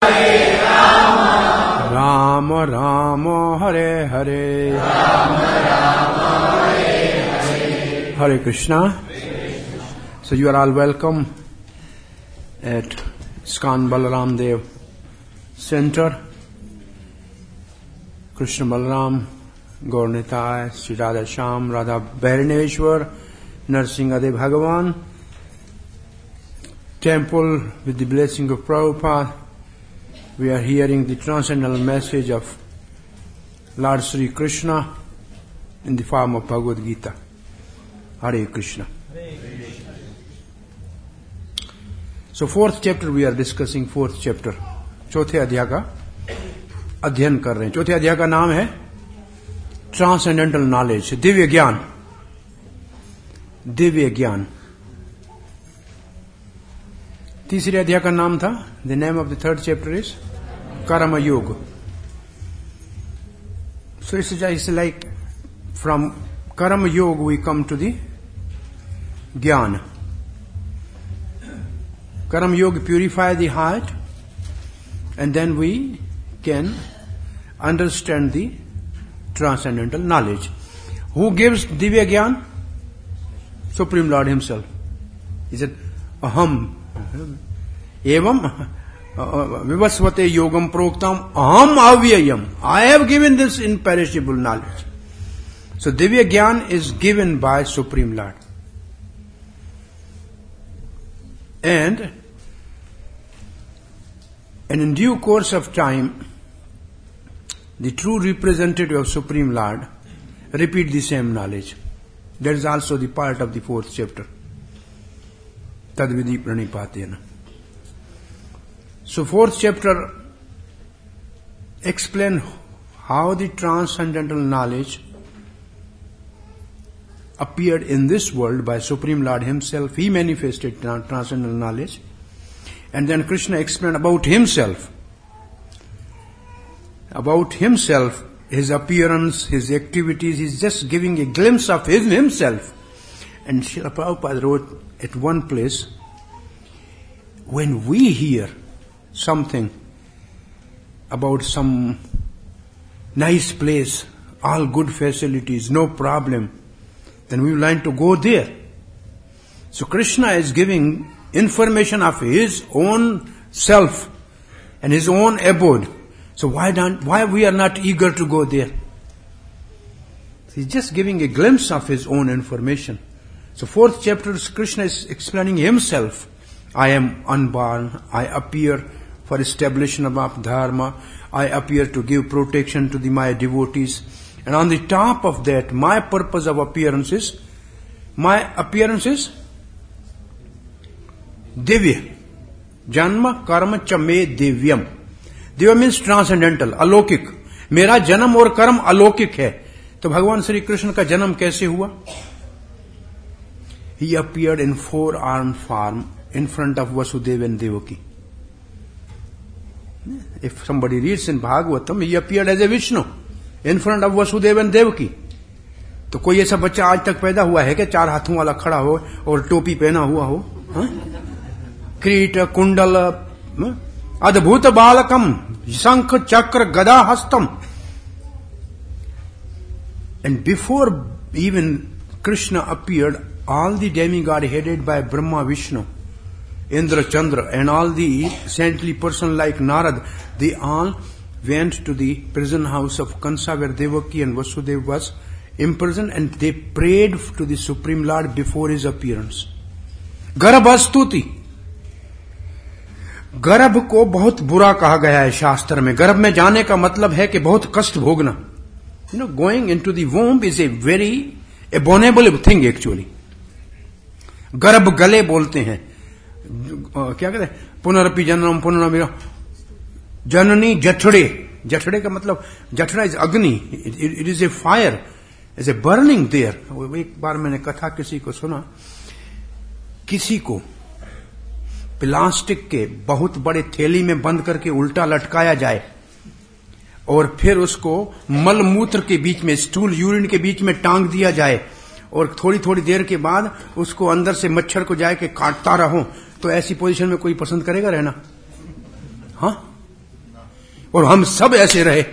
Ram Ram Hare Hare Hare Krishna. So you are all welcome at ISKCON Balaram Dev Center. Krishna Balaram, Gaur Nitai, Sri Radha Shyam, Radha Bharineshwar, Narsingadev Bhagavan. Temple with the blessing of Prabhupada. We are hearing the transcendental message of Lord Sri Krishna in the form of Bhagavad Gita. Hare Krishna. So fourth chapter we are discussing, fourth chapter. चौथे अध्याय का अध्ययन कर रहे हैं. चौथे अध्याय का नाम है ट्रांसेंडेंटल नॉलेज, दिव्य ज्ञान. दिव्य ज्ञान. तीसरे अध्याय का नाम था, the name of the third chapter is Karma Yoga. So it's like from karma yoga we come to the jnana. Karma yoga purify the heart and then we can understand the transcendental knowledge. Who gives divya jnana? Supreme Lord himself. He said, aham evam vivasvate yogam proktam aham avyayam. I have given this imperishable knowledge. So divya jnana is given by Supreme Lord. And in due course of time, the true representative of Supreme Lord repeat the same knowledge. That is also the part of the fourth chapter. Tadvidi pranipatena. So fourth chapter explain how the transcendental knowledge appeared in this world by Supreme Lord himself. He manifested transcendental knowledge. And then Krishna explained about himself. About himself, his appearance, his activities. He's just giving a glimpse of himself. And Srila Prabhupada wrote at one place, when we hear something about some nice place, all good facilities, no problem, then we like to go there. So Krishna is giving information of his own self and his own abode. So why we are not eager to go there? He's just giving a glimpse of his own information. So fourth chapter, Krishna is explaining himself. I am unborn. I appear for establishment of dharma. I appear to give protection to my devotees. And on the top of that, my purpose of appearance is divya. Janma karma cha me divyam. Divya means transcendental, अलौकिक. मेरा जन्म और कर्म अलौकिक है. तो भगवान श्री कृष्ण का जन्म कैसे हुआ? He appeared in four-armed form in front of Vasudeva and Devaki. If somebody reads in Bhagavatam, he appeared as a Vishnu in front of Vasudeva and Devaki. तो कोई ऐसा बच्चा आज तक पैदा हुआ है कि चार हाथों वाला खड़ा हो और टोपी पहना हुआ हो? क्रीट कुंडल अद्भुत बालकम शंख चक्र गदा हस्तम. And before even Krishna appeared, all the demigod headed by Brahma, Vishnu, Indra, Chandra, and all the saintly person like Narad, they all went to the prison house of Kansa where Devaki and Vasudeva was imprisoned, and they prayed to the Supreme Lord before his appearance. Garabhastuti. गर्भ को बहुत बुरा कहा गया है शास्त्र में. गर्भ में जाने का मतलब है कि बहुत कष्ट भोगना. Going into the womb is a very abominable thing actually. गर्भ गले बोलते हैं. क्या कहते हैं? पुनरपि जन्म पुनरपि जननी जठड़े. जठड़े का मतलब जठड़ा is agni. It is a fire, is a burning there. एक बार मैंने कथा किसी को सुना, किसी को प्लास्टिक के बहुत बड़े थैली में बंद करके उल्टा लटकाया जाए और फिर उसको मल मूत्र के बीच में, स्टूल यूरिन के बीच में टांग दिया जाए और थोड़ी थोड़ी देर के बाद उसको अंदर से मच्छर को जाके काटता रहो, तो ऐसी पोजीशन में कोई पसंद करेगा रहना? हाँ, और हम सब ऐसे रहे,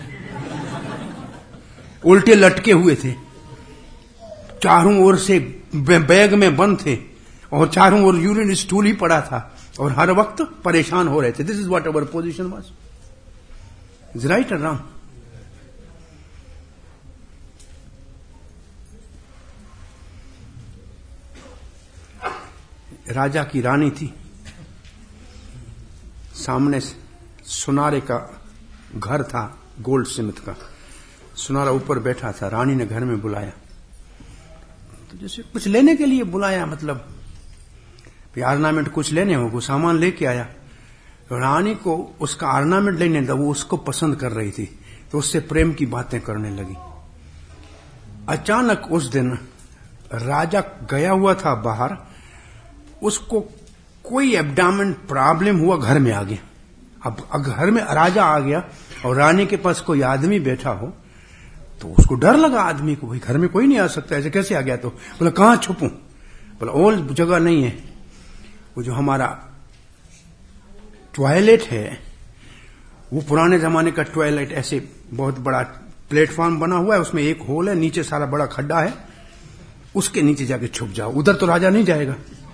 उल्टे लटके हुए थे, चारों ओर से बैग में बंद थे और चारों ओर यूरिन स्टूल ही पड़ा था और हर वक्त परेशान हो रहे थे. This is what our position was. Is right और रॉन्ग? राजा की रानी थी, सामने सुनारे का घर था, गोल्ड स्मिथ का. सुनारा ऊपर बैठा था, रानी ने घर में बुलाया, तो जैसे कुछ लेने के लिए बुलाया, मतलब ऑर्नामेंट कुछ लेने हो, वो सामान लेके आया. तो रानी को उसका ऑर्नामेंट लेने था, वो उसको पसंद कर रही थी, तो उससे प्रेम की बातें करने लगी. अचानक उस दिन राजा गया हुआ था बाहर, उसको कोई एब्डामेन प्रॉब्लम हुआ, घर में आ गया. अब घर में राजा आ गया और रानी के पास कोई आदमी बैठा हो, तो उसको डर लगा आदमी को, भाई घर में कोई नहीं आ सकता, ऐसे कैसे आ गया? तो बोला कहां छुपूं? बोला और जगह नहीं है, वो जो हमारा टॉयलेट है, वो पुराने जमाने का टॉयलेट, ऐसे बहुत बड़ा प्लेटफॉर्म बना हुआ है, उसमें एक होल है, नीचे सारा बड़ा खड्डा है, उसके नीचे जाके छुप जाओ, उधर तो राजा नहीं जाएगा,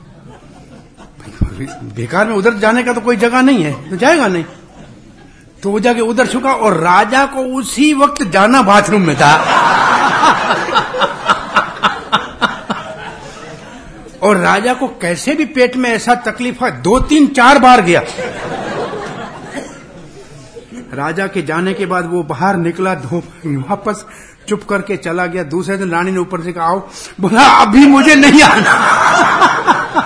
बेकार में उधर जाने का तो कोई जगह नहीं है, तो जाएगा नहीं. तो वो जाके उधर छुपा और राजा को उसी वक्त जाना बाथरूम में था. और राजा को कैसे भी पेट में ऐसा तकलीफ है, 2, 3, 4 बार गया. राजा के जाने के बाद वो बाहर निकला, वापस चुप करके चला गया. दूसरे दिन रानी ने ऊपर से कहा आओ, बोला अभी मुझे नहीं आना.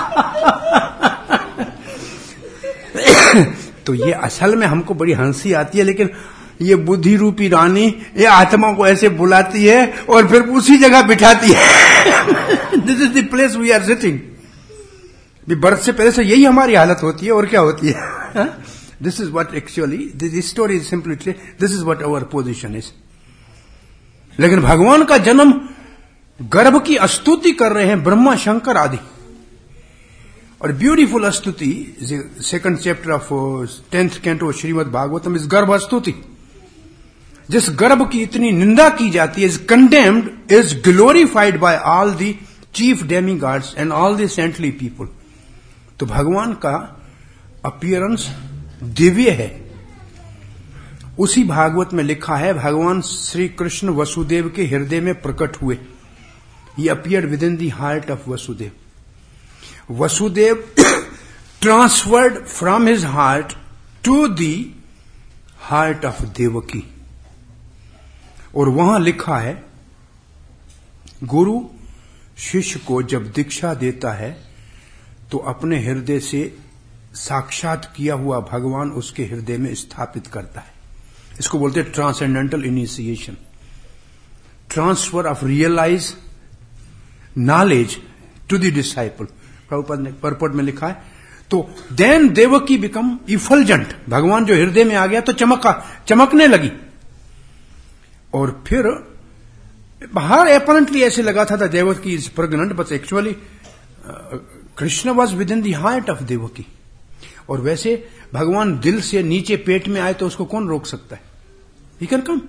तो ये असल में हमको बड़ी हंसी आती है, लेकिन ये बुद्धि रूपी रानी ये आत्मा को ऐसे बुलाती है और फिर उसी जगह बिठाती है. This is the place we are sitting. Birth से पहले से यही हमारी हालत होती है, और क्या होती है? This is what actually this story is simply, this is what our position is. लेकिन भगवान का जन्म, गर्भ की स्तुति कर रहे हैं ब्रह्मा शंकर आदि, और ब्यूटीफुल स्तुति, 2nd chapter of 10th canto Shrimad Bhagavatam इस गर्भ स्तुति. जिस गर्भ की इतनी निंदा की जाती है, is condemned, is glorified by all the chief demigods and all the saintly people. तो भगवान का अपीयरेंस दिव्य है. उसी भागवत में लिखा है, भगवान श्री कृष्ण वसुदेव के हृदय में प्रकट हुए. He appeared within the heart of Vasudev. Vasudev transferred from his heart to the heart of Devaki. और वहां लिखा है, गुरु शिष्य को जब दीक्षा देता है तो अपने हृदय से साक्षात किया हुआ भगवान उसके हृदय में स्थापित करता है. इसको बोलते हैं transcendental initiation, transfer of realise knowledge to the disciple. Prabhupad ने परपट में लिखा है. तो देन देवकी बिकम इफल्जेंट. भगवान जो हृदय में आ गया तो चमकने लगी. और फिर बाहर अपरेंटली ऐसे लगा था Devaki is pregnant, but actually Krishna was within the heart of Devaki. और वैसे भगवान दिल से नीचे पेट में आए तो उसको कौन रोक सकता है? He can come.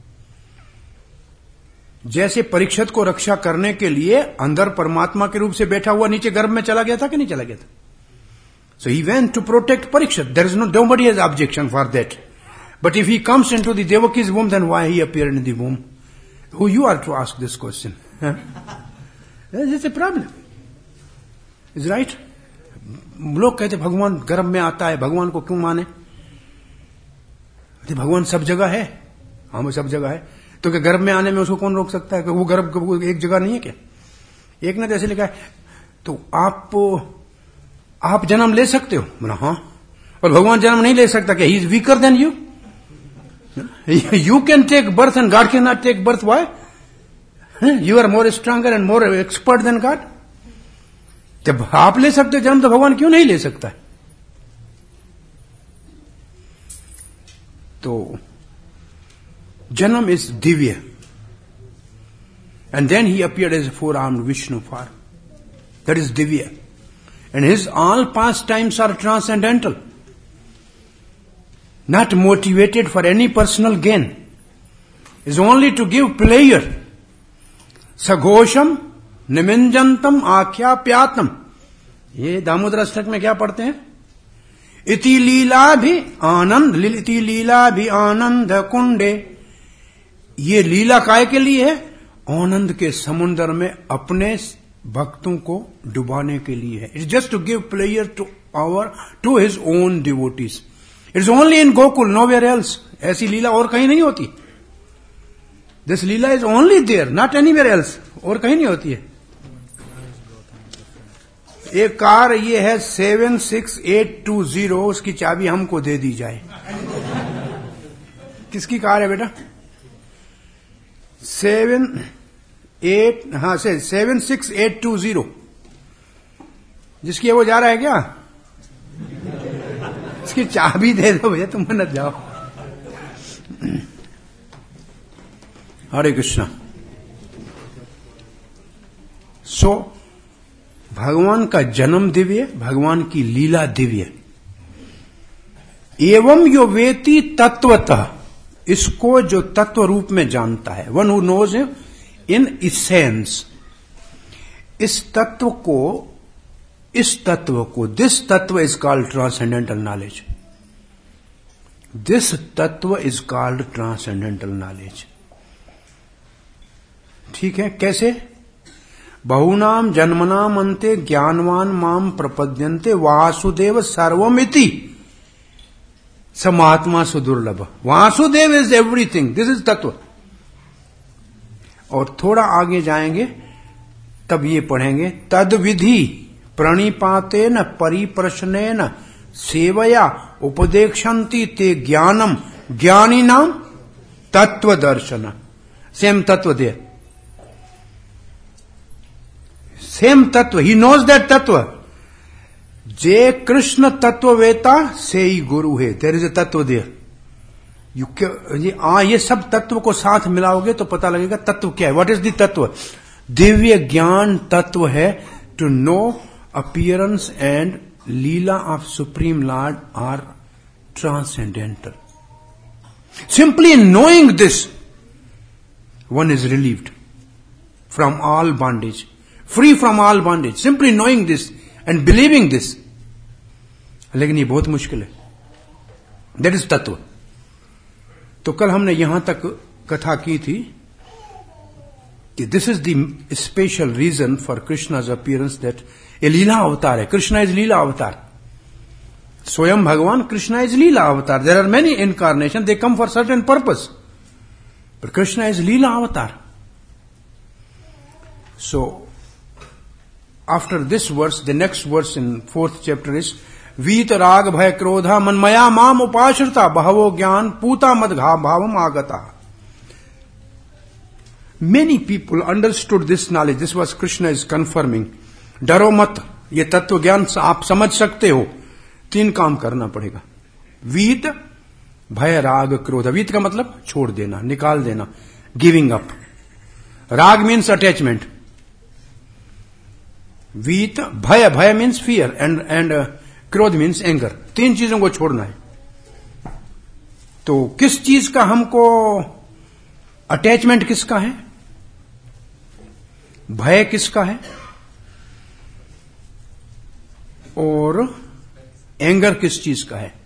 जैसे परीक्षित को रक्षा करने के लिए अंदर परमात्मा के रूप से बैठा हुआ नीचे गर्भ में चला गया था कि नहीं चला गया था? So he went to protect Parikshit. There is nobody has objection for that. But if he comes into the Devaki's womb, then why he appeared in the womb? Who you are to ask this question? This is a problem. Is right? लोग कहते भगवान गर्भ में आता है, भगवान को क्यों माने? भगवान सब जगह है. हाँ, सब जगह है. तो क्या गर्भ में आने में उसको कौन रोक सकता है? वो गर्भ एक जगह नहीं है क्या? एक ने जैसे लिखा है, तो आप जन्म ले सकते हो. बोला हाँ. और भगवान जन्म नहीं ले सकता क्या? He is weaker than you. You can take birth and God can not take birth. Why? You are more stronger and more expert than God. जब आप ले सकते हो जन्म, तो भगवान क्यों नहीं ले सकता? तो Janam is divya. And then he appeared as a 4-armed Vishnu form. That is divya. And his all pastimes are transcendental. not motivated for any personal gain, is only to give pleasure. सघोषम निमिंजंतम आख्याप्यातम, ये दामोदर अष्टक में क्या पढ़ते हैं? इति लीला भी आनंद, इति लीला भी आनंद कुंडे, ये लीला काय के लिए है? आनंद के समुद्र में अपने भक्तों को डुबाने के लिए है. It's just to give pleasure to his own devotees. It's only in Gokul, nowhere else. ऐसी लीला और कहीं नहीं होती. This leela is only there, not anywhere else. और कहीं नहीं होती है. एक कार ये है 76820, उसकी चाबी हमको दे दी जाए. किसकी कार है बेटा? 76820, जिसकी है वो जा रहा है क्या? इसकी चाबी दे दो भैया, तुम मत जाओ. हरे कृष्णा. सो भगवान का जन्म दिव्य, भगवान की लीला दिव्य. एवं यो वेति तत्वतः, इसको जो तत्व रूप में जानता है, one who knows in essence, इस तत्व को this tattva is called transcendental knowledge. This tattva is called transcendental knowledge. ठीक है? कैसे? बहुनाम जन्मनाम अन्ते ज्ञानवान माम प्रपद्यन्ते वासुदेव सर्वमिति समात्मा सुदुर्लभ. Vasudev is everything. This is tattva. और थोड़ा आगे जाएंगे तब ये पढ़ेंगे, तद विधि प्रणिपातेन परिप्रश्नेन सेवया उपदेक्षन्ति ते ज्ञानम ज्ञानिनाम तत्व दर्शन. सेम तत्व दे, सेम तत्व. ही नोज दैट तत्व. जे कृष्ण तत्ववेता से ही गुरु है. देयर इज ए तत्व देयर. ये सब तत्व को साथ मिलाओगे तो पता लगेगा तत्व क्या है. व्हाट इज द तत्व? दिव्य ज्ञान तत्व है. To know appearance and leela of supreme lord are transcendental. Simply knowing this one is relieved from all bondage, free from all bondage. Simply knowing this and believing this. लेकिन ये बहुत मुश्किल है. That is तत्व. तो कल हमने यहां तक कथा की थी कि this is the special reason for Krishna's appearance, that ये लीला अवतार है. कृष्णा इज लीला अवतार. स्वयं भगवान कृष्णा इज लीला अवतार. There are many incarnations, they come for certain purpose. But Krishna is Leela avatar. So, after this verse, the next verse in 4th chapter is Vita Rag Bhaya Krodha Manmaya Mam Upashrita Bhavo Gyan Puta Madgha Bhavam Agata. Many people understood this knowledge. This was Krishna is confirming. डरो मत, ये तत्व ज्ञान आप समझ सकते हो. 3 काम करना पड़ेगा. वीत, भय, राग, क्रोध. वीत का मतलब छोड़ देना, निकाल देना, giving up. Raga means attachment. वीत, भय, bhaya means fear, and krodha means anger. 3 चीजों को छोड़ना है. तो किस चीज का हमको अटैचमेंट किसका है? भय किसका है? और एंगर किस चीज का है?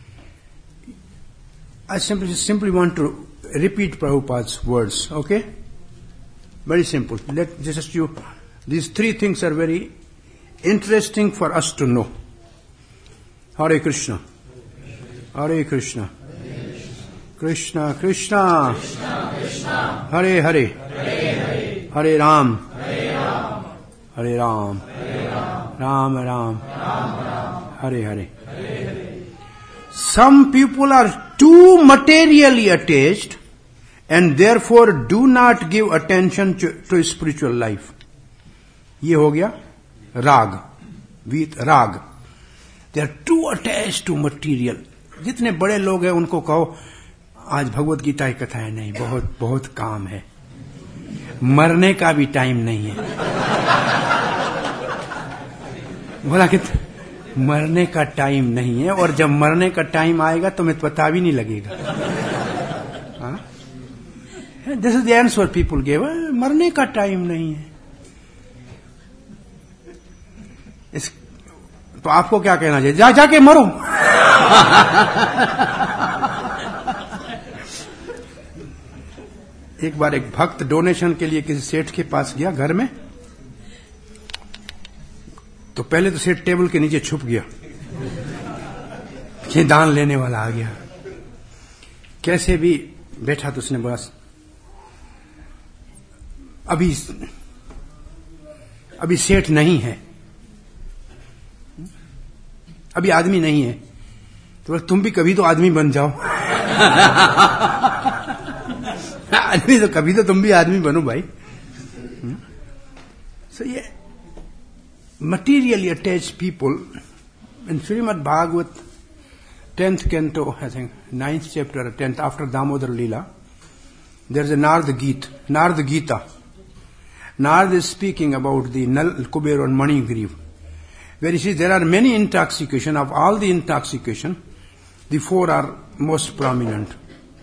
I simply want to repeat Prabhupada's words, okay? Very simple. These 3 things are very interesting for us to know. Hare Krishna. Hare Krishna. Krishna Krishna. Hare Hare. Hare Ram. Hare Ram. Ram Ram. Hare Hare. Some people are too materially attached and therefore do not give attention to spiritual life. ये हो गया राग. with राग. They are too attached to material. जितने बड़े लोग हैं उनको कहो आज भगवत गीता की कथा है, नहीं, बहुत बहुत काम है, मरने का भी टाइम नहीं है. बोला कि मरने का टाइम नहीं है, और जब मरने का टाइम आएगा तो मैं पता भी नहीं लगेगा। This is the answer people give, मरने का टाइम नहीं है। तो आपको क्या कहना चाहिए? जाके मरो। एक बार एक भक्त डोनेशन के लिए किसी सेठ के पास गया घर में, तो पहले तो सेठ टेबल के नीचे छुप गया कि दान लेने वाला आ गया। कैसे भी बैठा तो उसने बोला, अभी सेठ नहीं है, अभी आदमी नहीं है। तो तुम भी कभी तो आदमी बन जाओ। आदमी तो कभी तो तुम भी आदमी बनो भाई। सो ये materially attached people in Srimad Bhagavad 10th canto, I think 9th chapter, 10th, after Damodar Leela, there is a Narad Gita. Narad is speaking about the Nal, Kuber and Mani Grieve, where he says there are many intoxication. Of all the intoxication, the four are most prominent.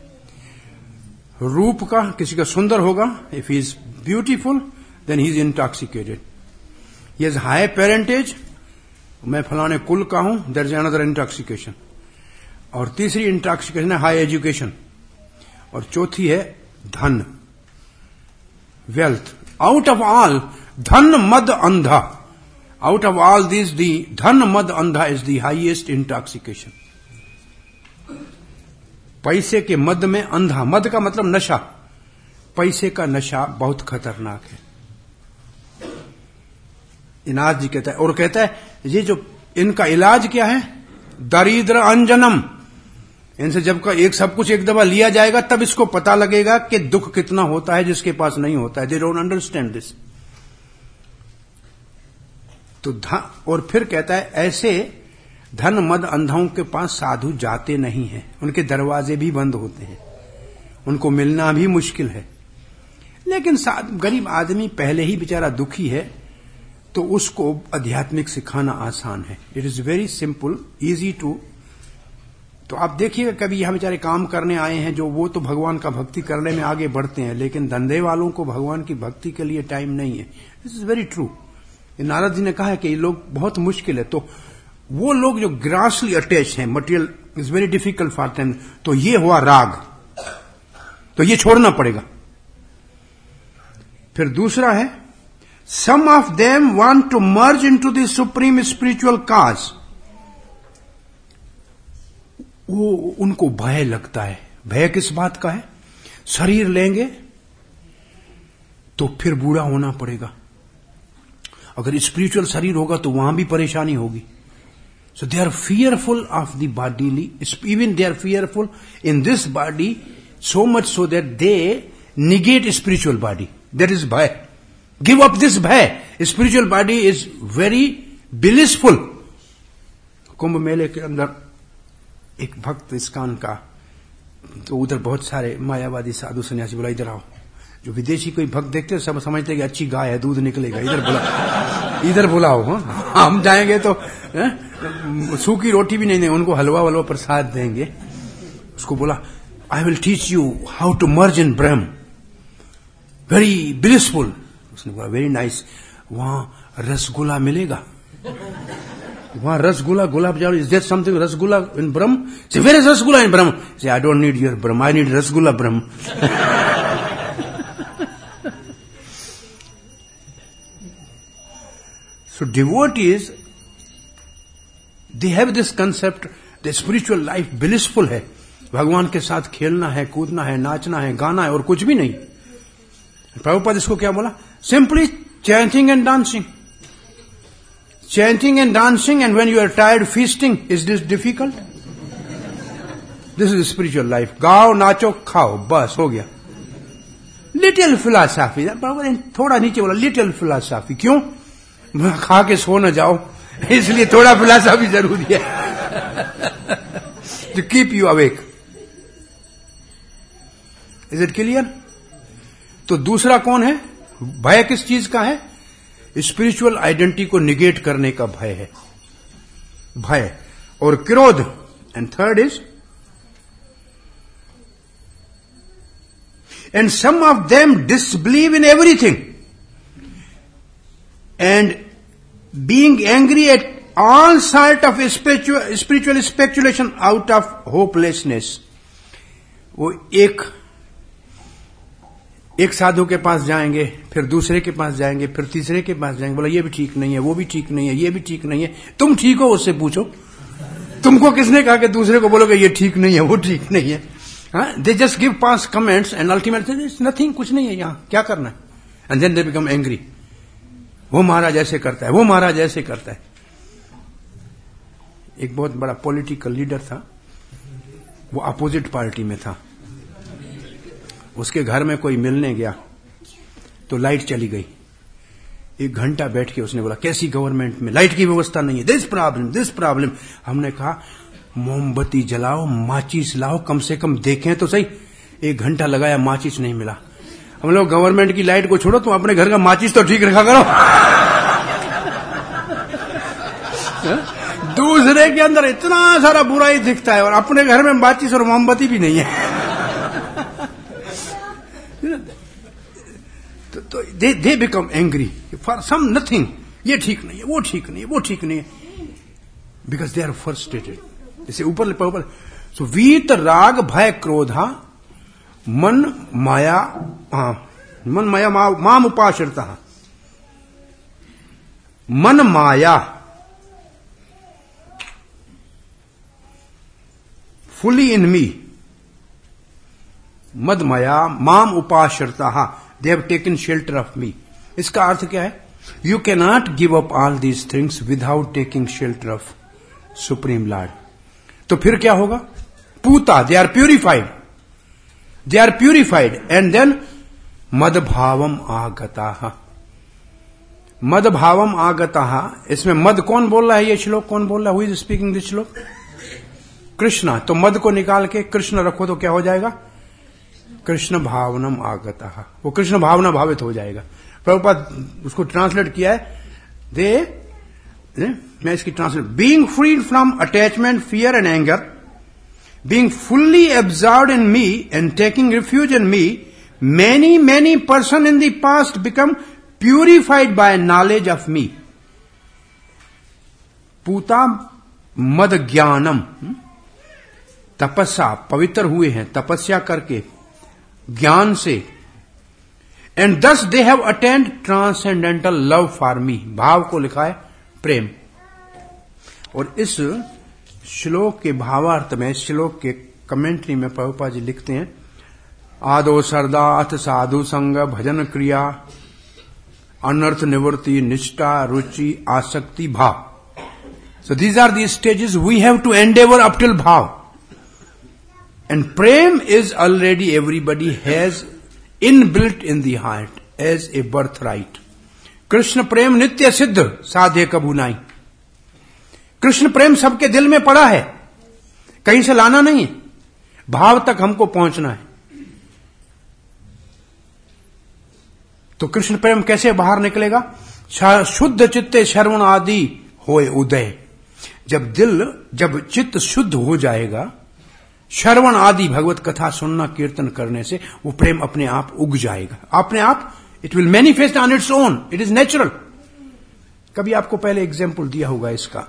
रूप का, किसी का सुंदर होगा, if he is beautiful, then he is intoxicated. He has high parentage, मैं फलाने कुल का हूं, there is another intoxication. और तीसरी इंटॉक्सिकेशन है हाई एजुकेशन, और चौथी है धन, वेल्थ. आउट ऑफ ऑल धन मद अंधा, out of all this the धन मद अंधा इज द हाईएस्ट इंटॉक्सिकेशन. पैसे के मद में अंधा, मद का मतलब नशा, पैसे का नशा बहुत खतरनाक है. इनाज जी कहता है, और कहता है ये जो इनका इलाज क्या है, दरिद्र अंजनम. इनसे जब का एक सब कुछ एक दफा लिया जाएगा तब इसको पता लगेगा कि दुख कितना होता है जिसके पास नहीं होता है. They don't understand this. तो और फिर कहता है ऐसे धन मद अंधों के पास साधु जाते नहीं हैं, उनके दरवाजे भी बंद होते हैं, उनको मिलना भी मुश्किल है. लेकिन गरीब आदमी पहले ही बेचारा दुखी है तो उसको आध्यात्मिक सिखाना आसान है. It is very simple, easy to. तो आप देखिएगा कभी यहां बेचारे काम करने आए हैं जो, वो तो भगवान का भक्ति करने में आगे बढ़ते हैं, लेकिन धंधे वालों को भगवान की भक्ति के लिए टाइम नहीं है. This is very true. Narad ji ने कहा है कि ये लोग बहुत मुश्किल है. तो वो लोग जो ग्रासली अटैच हैं, material is very difficult for them. तो ये हुआ राग, तो ये छोड़ना पड़ेगा. फिर दूसरा है, some of them want to merge into the supreme spiritual cause. वो उनको भय लगता है. भय किस बात का है? शरीर लेंगे तो फिर बूढ़ा होना पड़ेगा, अगर स्पिरिचुअल शरीर होगा तो वहां भी परेशानी होगी. So they are fearful of the bodily, even they are fearful in this body so much so that they negate spiritual body. That is bhaya. Give up this bhaya. Spiritual body is very blissful. Kumbh मेले के अंदर एक भक्त इस्कान का, तो उधर बहुत सारे मायावादी साधु सन्यासी बोला इधर आओ. जो विदेशी कोई भक्त देखते हैं सब समझते हैं कि अच्छी गाय है, दूध निकलेगा, इधर बुलाओ. हम जाएंगे तो सूखी रोटी भी नहीं देंगे, उनको हलवा वलवा प्रसाद देंगे. उसको बोला, I will teach you how to merge in Brahman, very blissful. उसने बोला वेरी नाइस. वहां रसगुल्ला मिलेगा, वहां rasgulla, gulab jamun. Is there something rasgulla in Brahman? से where is rasgulla in Brahman? से I don't need your Brahma, I need rasgulla Brahma. So devotees, they have this concept, the spiritual life blissful है. भगवान के साथ खेलना है, कूदना है, नाचना है, गाना है, और कुछ भी नहीं. प्रभुपाद इसको क्या बोला? Simply chanting and dancing. Chanting and dancing, and when you are tired, feasting. Is this difficult? This is spiritual life. गाओ, नाचो, खाओ, बस हो गया. Little philosophy. प्रभुपाद ने थोड़ा नीचे बोला little philosophy. क्यों? खा के सो न जाओ, इसलिए थोड़ा फिलॉसफी जरूरी है. To keep you awake. Is it clear? तो दूसरा कौन है? भय किस चीज का है? स्पिरिचुअल आइडेंटिटी को निगेट करने का भय है. भय, और क्रोध, and third is, and some of them disbelieve in everything and being angry at all sort of spiritual speculation out of hopelessness. वो एक साधु के पास जाएंगे, फिर दूसरे के पास जाएंगे, फिर तीसरे के पास जाएंगे, बोला ये भी ठीक नहीं है, वो भी ठीक नहीं है, ये भी ठीक नहीं है, तुम ठीक हो उससे पूछो, तुमको किसने कहा कि दूसरे को बोलोगे ये ठीक नहीं है, वो ठीक नहीं है? They just give past comments and ultimately it's nothing, कुछ नहीं है यहाँ, क्या करना है? And then they become angry. वो महाराज ऐसे करता है, वो महाराज ऐसे करता है. एक बहुत बड़ा पॉलिटिकल लीडर था, वो अपोजिट पार्टी में था. उसके घर में कोई मिलने गया तो लाइट चली गई. 1 घंटा बैठ के उसने बोला कैसी गवर्नमेंट में लाइट की व्यवस्था नहीं है, दिस प्रॉब्लम. हमने कहा मोमबत्ती जलाओ, माचिस लाओ, कम से कम देखें तो सही. 1 घंटा लगाया, माचिस नहीं मिला. हम लोग गवर्नमेंट की लाइट को छोड़ो, तुम अपने घर का माचिस तो ठीक रखा करो. दूसरे के अंदर इतना सारा बुराई दिखता है और अपने घर में माचिस और मोमबत्ती भी नहीं है. तो they become angry for some nothing. ये ठीक नहीं है, वो ठीक नहीं है, वो ठीक नहीं है, बिकॉज दे आर फ्रस्ट्रेटेड. जैसे ऊपर सो वीत राग भय क्रोधा मन माया माम उपाश्रिता. मन माया फुली इन मी, मद माया माम उपाश्रिता, they have taken shelter of me. इसका अर्थ क्या है? You can not give up all these things without taking shelter of supreme lord. तो फिर क्या होगा? पूता, they are purified and then मदभावम आगता. मदभावम आगता. इसमें मद कौन बोल रहा है? ये श्लोक कौन बोल रहा है? हु इज स्पीकिंग दिस श्लोक? कृष्णा. तो मद को निकाल के कृष्ण रखो तो क्या हो जाएगा? कृष्ण भावनम आगता. वो कृष्ण भावना भावित हो जाएगा. प्रभुपाद उसको ट्रांसलेट किया है. मैं इसकी translate, being freed from attachment, fear and anger, being fully absorbed in me and taking refuge in me, many person in the past become purified by knowledge of me. पूता मद ज्ञानम, तपस्या, पवित्र हुए हैं तपस्या करके, ज्ञान से. And thus they have attained transcendental love for me. भाव को लिखा है प्रेम. और इस श्लोक के भावार्थ में, श्लोक के कमेंट्री में प्रभुपाद जी लिखते हैं, आदो सरदा अथ साधु संग भजन क्रिया अनर्थ निवृत्ति निष्ठा रुचि आसक्ति भाव. So these are the stages we have to endeavor up till bhav. And prem is already everybody has inbuilt in the heart as a birthright. Krishna प्रेम नित्य सिद्ध साधे कबू नाई. कृष्ण प्रेम सबके दिल में पड़ा है, कहीं से लाना नहीं है, भाव तक हमको पहुंचना है. तो कृष्ण प्रेम कैसे बाहर निकलेगा? शुद्ध चित्ते श्रवण आदि होए उदय. जब चित्त शुद्ध हो जाएगा, श्रवण आदि भगवत कथा सुनना कीर्तन करने से वो प्रेम अपने आप उग जाएगा. अपने आप it will manifest on its own. It is natural. कभी आपको पहले एग्जाम्पल दिया होगा इसका.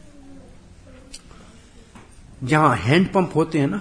जहां हैंडपंप होते हैं ना,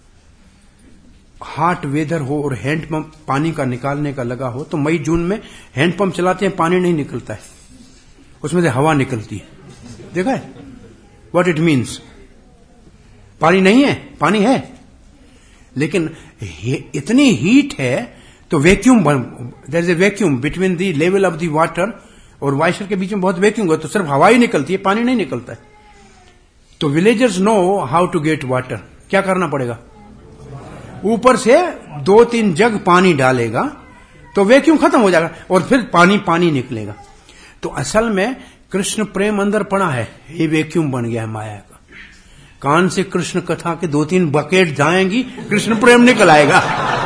हॉट वेदर हो और हैंडपंप पानी का निकालने का लगा हो, तो मई जून में हैंडपंप चलाते हैं, पानी नहीं निकलता है, उसमें से हवा निकलती है. देखा है व्हाट इट मीन्स? पानी नहीं है, पानी है, लेकिन इतनी हीट है तो vacuum, there is a vacuum between the level of the water और वॉशर के बीच में बहुत वैक्यूम है, तो सिर्फ हवा ही निकलती है, पानी नहीं निकलता है. तो villagers know how to get water. क्या करना पड़ेगा? ऊपर से 2-3 जग पानी डालेगा तो वैक्यूम खत्म हो जाएगा और फिर पानी निकलेगा. तो असल में कृष्ण प्रेम अंदर पड़ा है, ये वैक्यूम बन गया है माया का. कान से कृष्ण कथा के 2-3 बकेट जाएंगी, कृष्ण प्रेम निकल आएगा.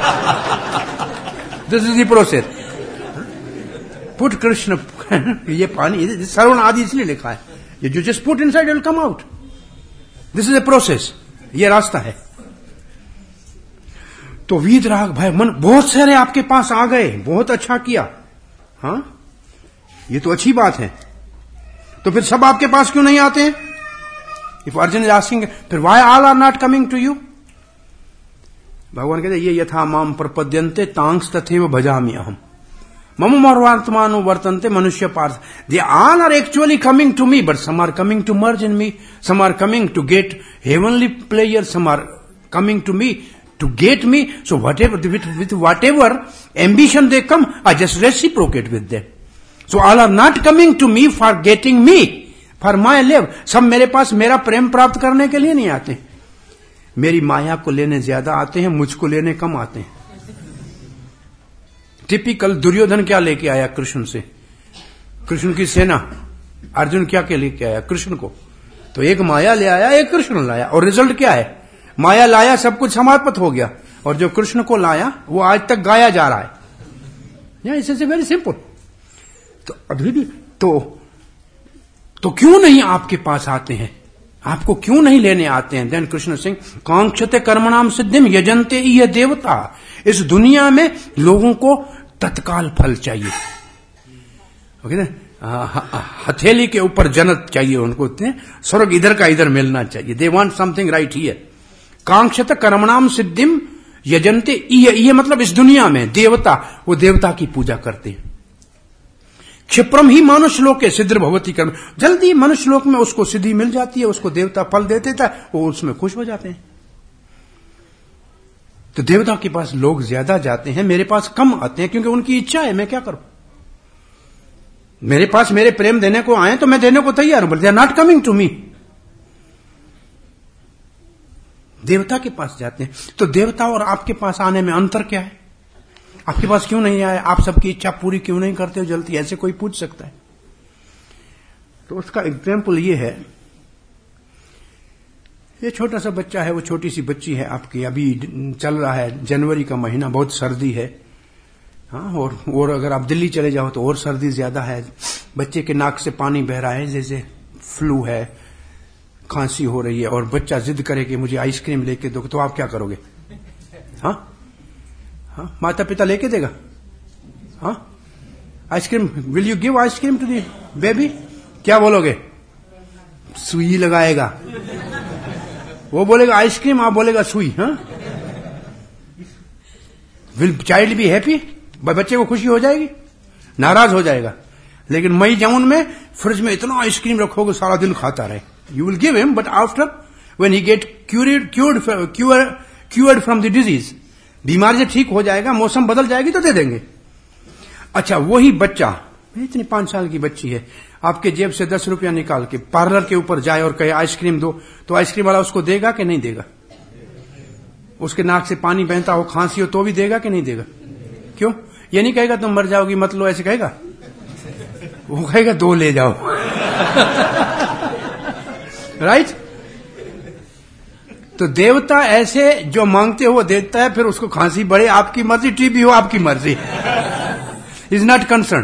This is the process. Put Krishna, ये पानी श्रवण आदि इसलिए लिखा है, You just put inside, it will come out. This is a process. ये रास्ता है. तो वीतराग भाई मन बहुत सारे आपके पास आ गए, बहुत अच्छा किया. हाँ, ये तो अच्छी बात है. तो फिर सब आपके पास क्यों नहीं आते हैं? If Arjun is asking, फिर why all are not coming to you? भगवान कहते ये यथा माम प्रपद्यन्ते तांस तथैव भजामि अहम मम मर्वात्मानु वर्तन्ते मनुष्य Partha. They all are actually coming to me, but some are coming to merge in me, some are coming to get heavenly pleasure, some are coming to me to get me. So whatever, with whatever ambition they come, I just reciprocate with them. So all are not coming to me for getting me, for my love. सब मेरे पास मेरा प्रेम प्राप्त करने के लिए नहीं आते, मेरी माया को लेने ज्यादा आते हैं, मुझको लेने कम आते हैं. टिपिकल दुर्योधन क्या लेके आया कृष्ण से? कृष्ण की सेना. अर्जुन क्या के लेके आया? कृष्ण को. तो एक माया ले आया, एक कृष्ण लाया, और रिजल्ट क्या है? माया लाया, सब कुछ समाप्त हो गया, और जो कृष्ण को लाया वो आज तक गाया जा रहा है. It's very simple. तो अभी भी तो क्यों नहीं आपके पास आते हैं? आपको क्यों नहीं लेने आते हैं? देन कृष्ण सिंह कांक्षते कर्मणाम सिद्धिम यजन्ते ये देवता. इस दुनिया में लोगों को तत्काल फल चाहिए. ओके ना, हथेली के ऊपर जन्नत चाहिए उनको, स्वर्ग इधर का इधर मिलना चाहिए. They want something right here. कांक्षते कर्मणाम सिद्धिम यजन्ते ये मतलब इस दुनिया में देवता, वो देवता की पूजा करते हैं. क्षिप्रम ही मनुष्य लोक के सिद्ध भवती कर्म. जल्दी मनुष्य लोक में उसको सिद्धि मिल जाती है, उसको देवता फल देते था, वो उसमें खुश हो जाते हैं. तो देवता के पास लोग ज्यादा जाते हैं, मेरे पास कम आते हैं, क्योंकि उनकी इच्छा है. मैं क्या करूं? मेरे पास मेरे प्रेम देने को आए तो मैं देने को तैयार हूं, but they are not coming to me. देवता के पास जाते हैं. तो देवता और आपके पास आने में अंतर क्या है? आपके पास क्यों नहीं आए? आप सबकी इच्छा पूरी क्यों नहीं करते हो जल्दी? ऐसे कोई पूछ सकता है. तो उसका एग्जाम्पल ये है, ये छोटा सा बच्चा है, वो छोटी सी बच्ची है आपकी, अभी चल रहा है जनवरी का महीना, बहुत सर्दी है. हाँ, और अगर आप दिल्ली चले जाओ तो और सर्दी ज्यादा है. बच्चे के नाक से पानी बह रहा है, जैसे फ्लू है, खांसी हो रही है, और बच्चा जिद करे कि मुझे आइसक्रीम लेके दो, तो आप क्या करोगे? हाँ, हाँ, माता पिता लेके देगा? हाँ, ice cream, will you give ice cream to the baby? क्या बोलोगे? सुई लगाएगा. वो बोलेगा आइसक्रीम, आप बोलेगा सुई. हाँ, विल चाइल्ड बी हैप्पी? बच्चे को खुशी हो जाएगी? नाराज हो जाएगा. लेकिन मई जून में फ्रिज में इतना आइसक्रीम रखोगे सारा दिन खाता रहे. You will give him, but after when he get cured from the disease, बीमारी से ठीक हो जाएगा, मौसम बदल जाएगी तो दे देंगे. अच्छा, वही बच्चा, इतनी 5 साल की बच्ची है, आपके जेब से 10 रुपया निकाल के पार्लर के ऊपर जाए और कहे आइसक्रीम दो, तो आइसक्रीम वाला उसको देगा कि नहीं देगा? उसके नाक से पानी बहता हो, खांसी हो, तो भी देगा कि नहीं देगा? क्यों? ये नहीं कहेगा तुम मर जाओगी मत लो, ऐसे कहेगा? वो कहेगा 2 ले जाओ. राइट? तो देवता ऐसे जो मांगते हो वो देता है, फिर उसको खांसी बढ़े आपकी मर्जी, टीबी हो आपकी मर्जी. Is not concern.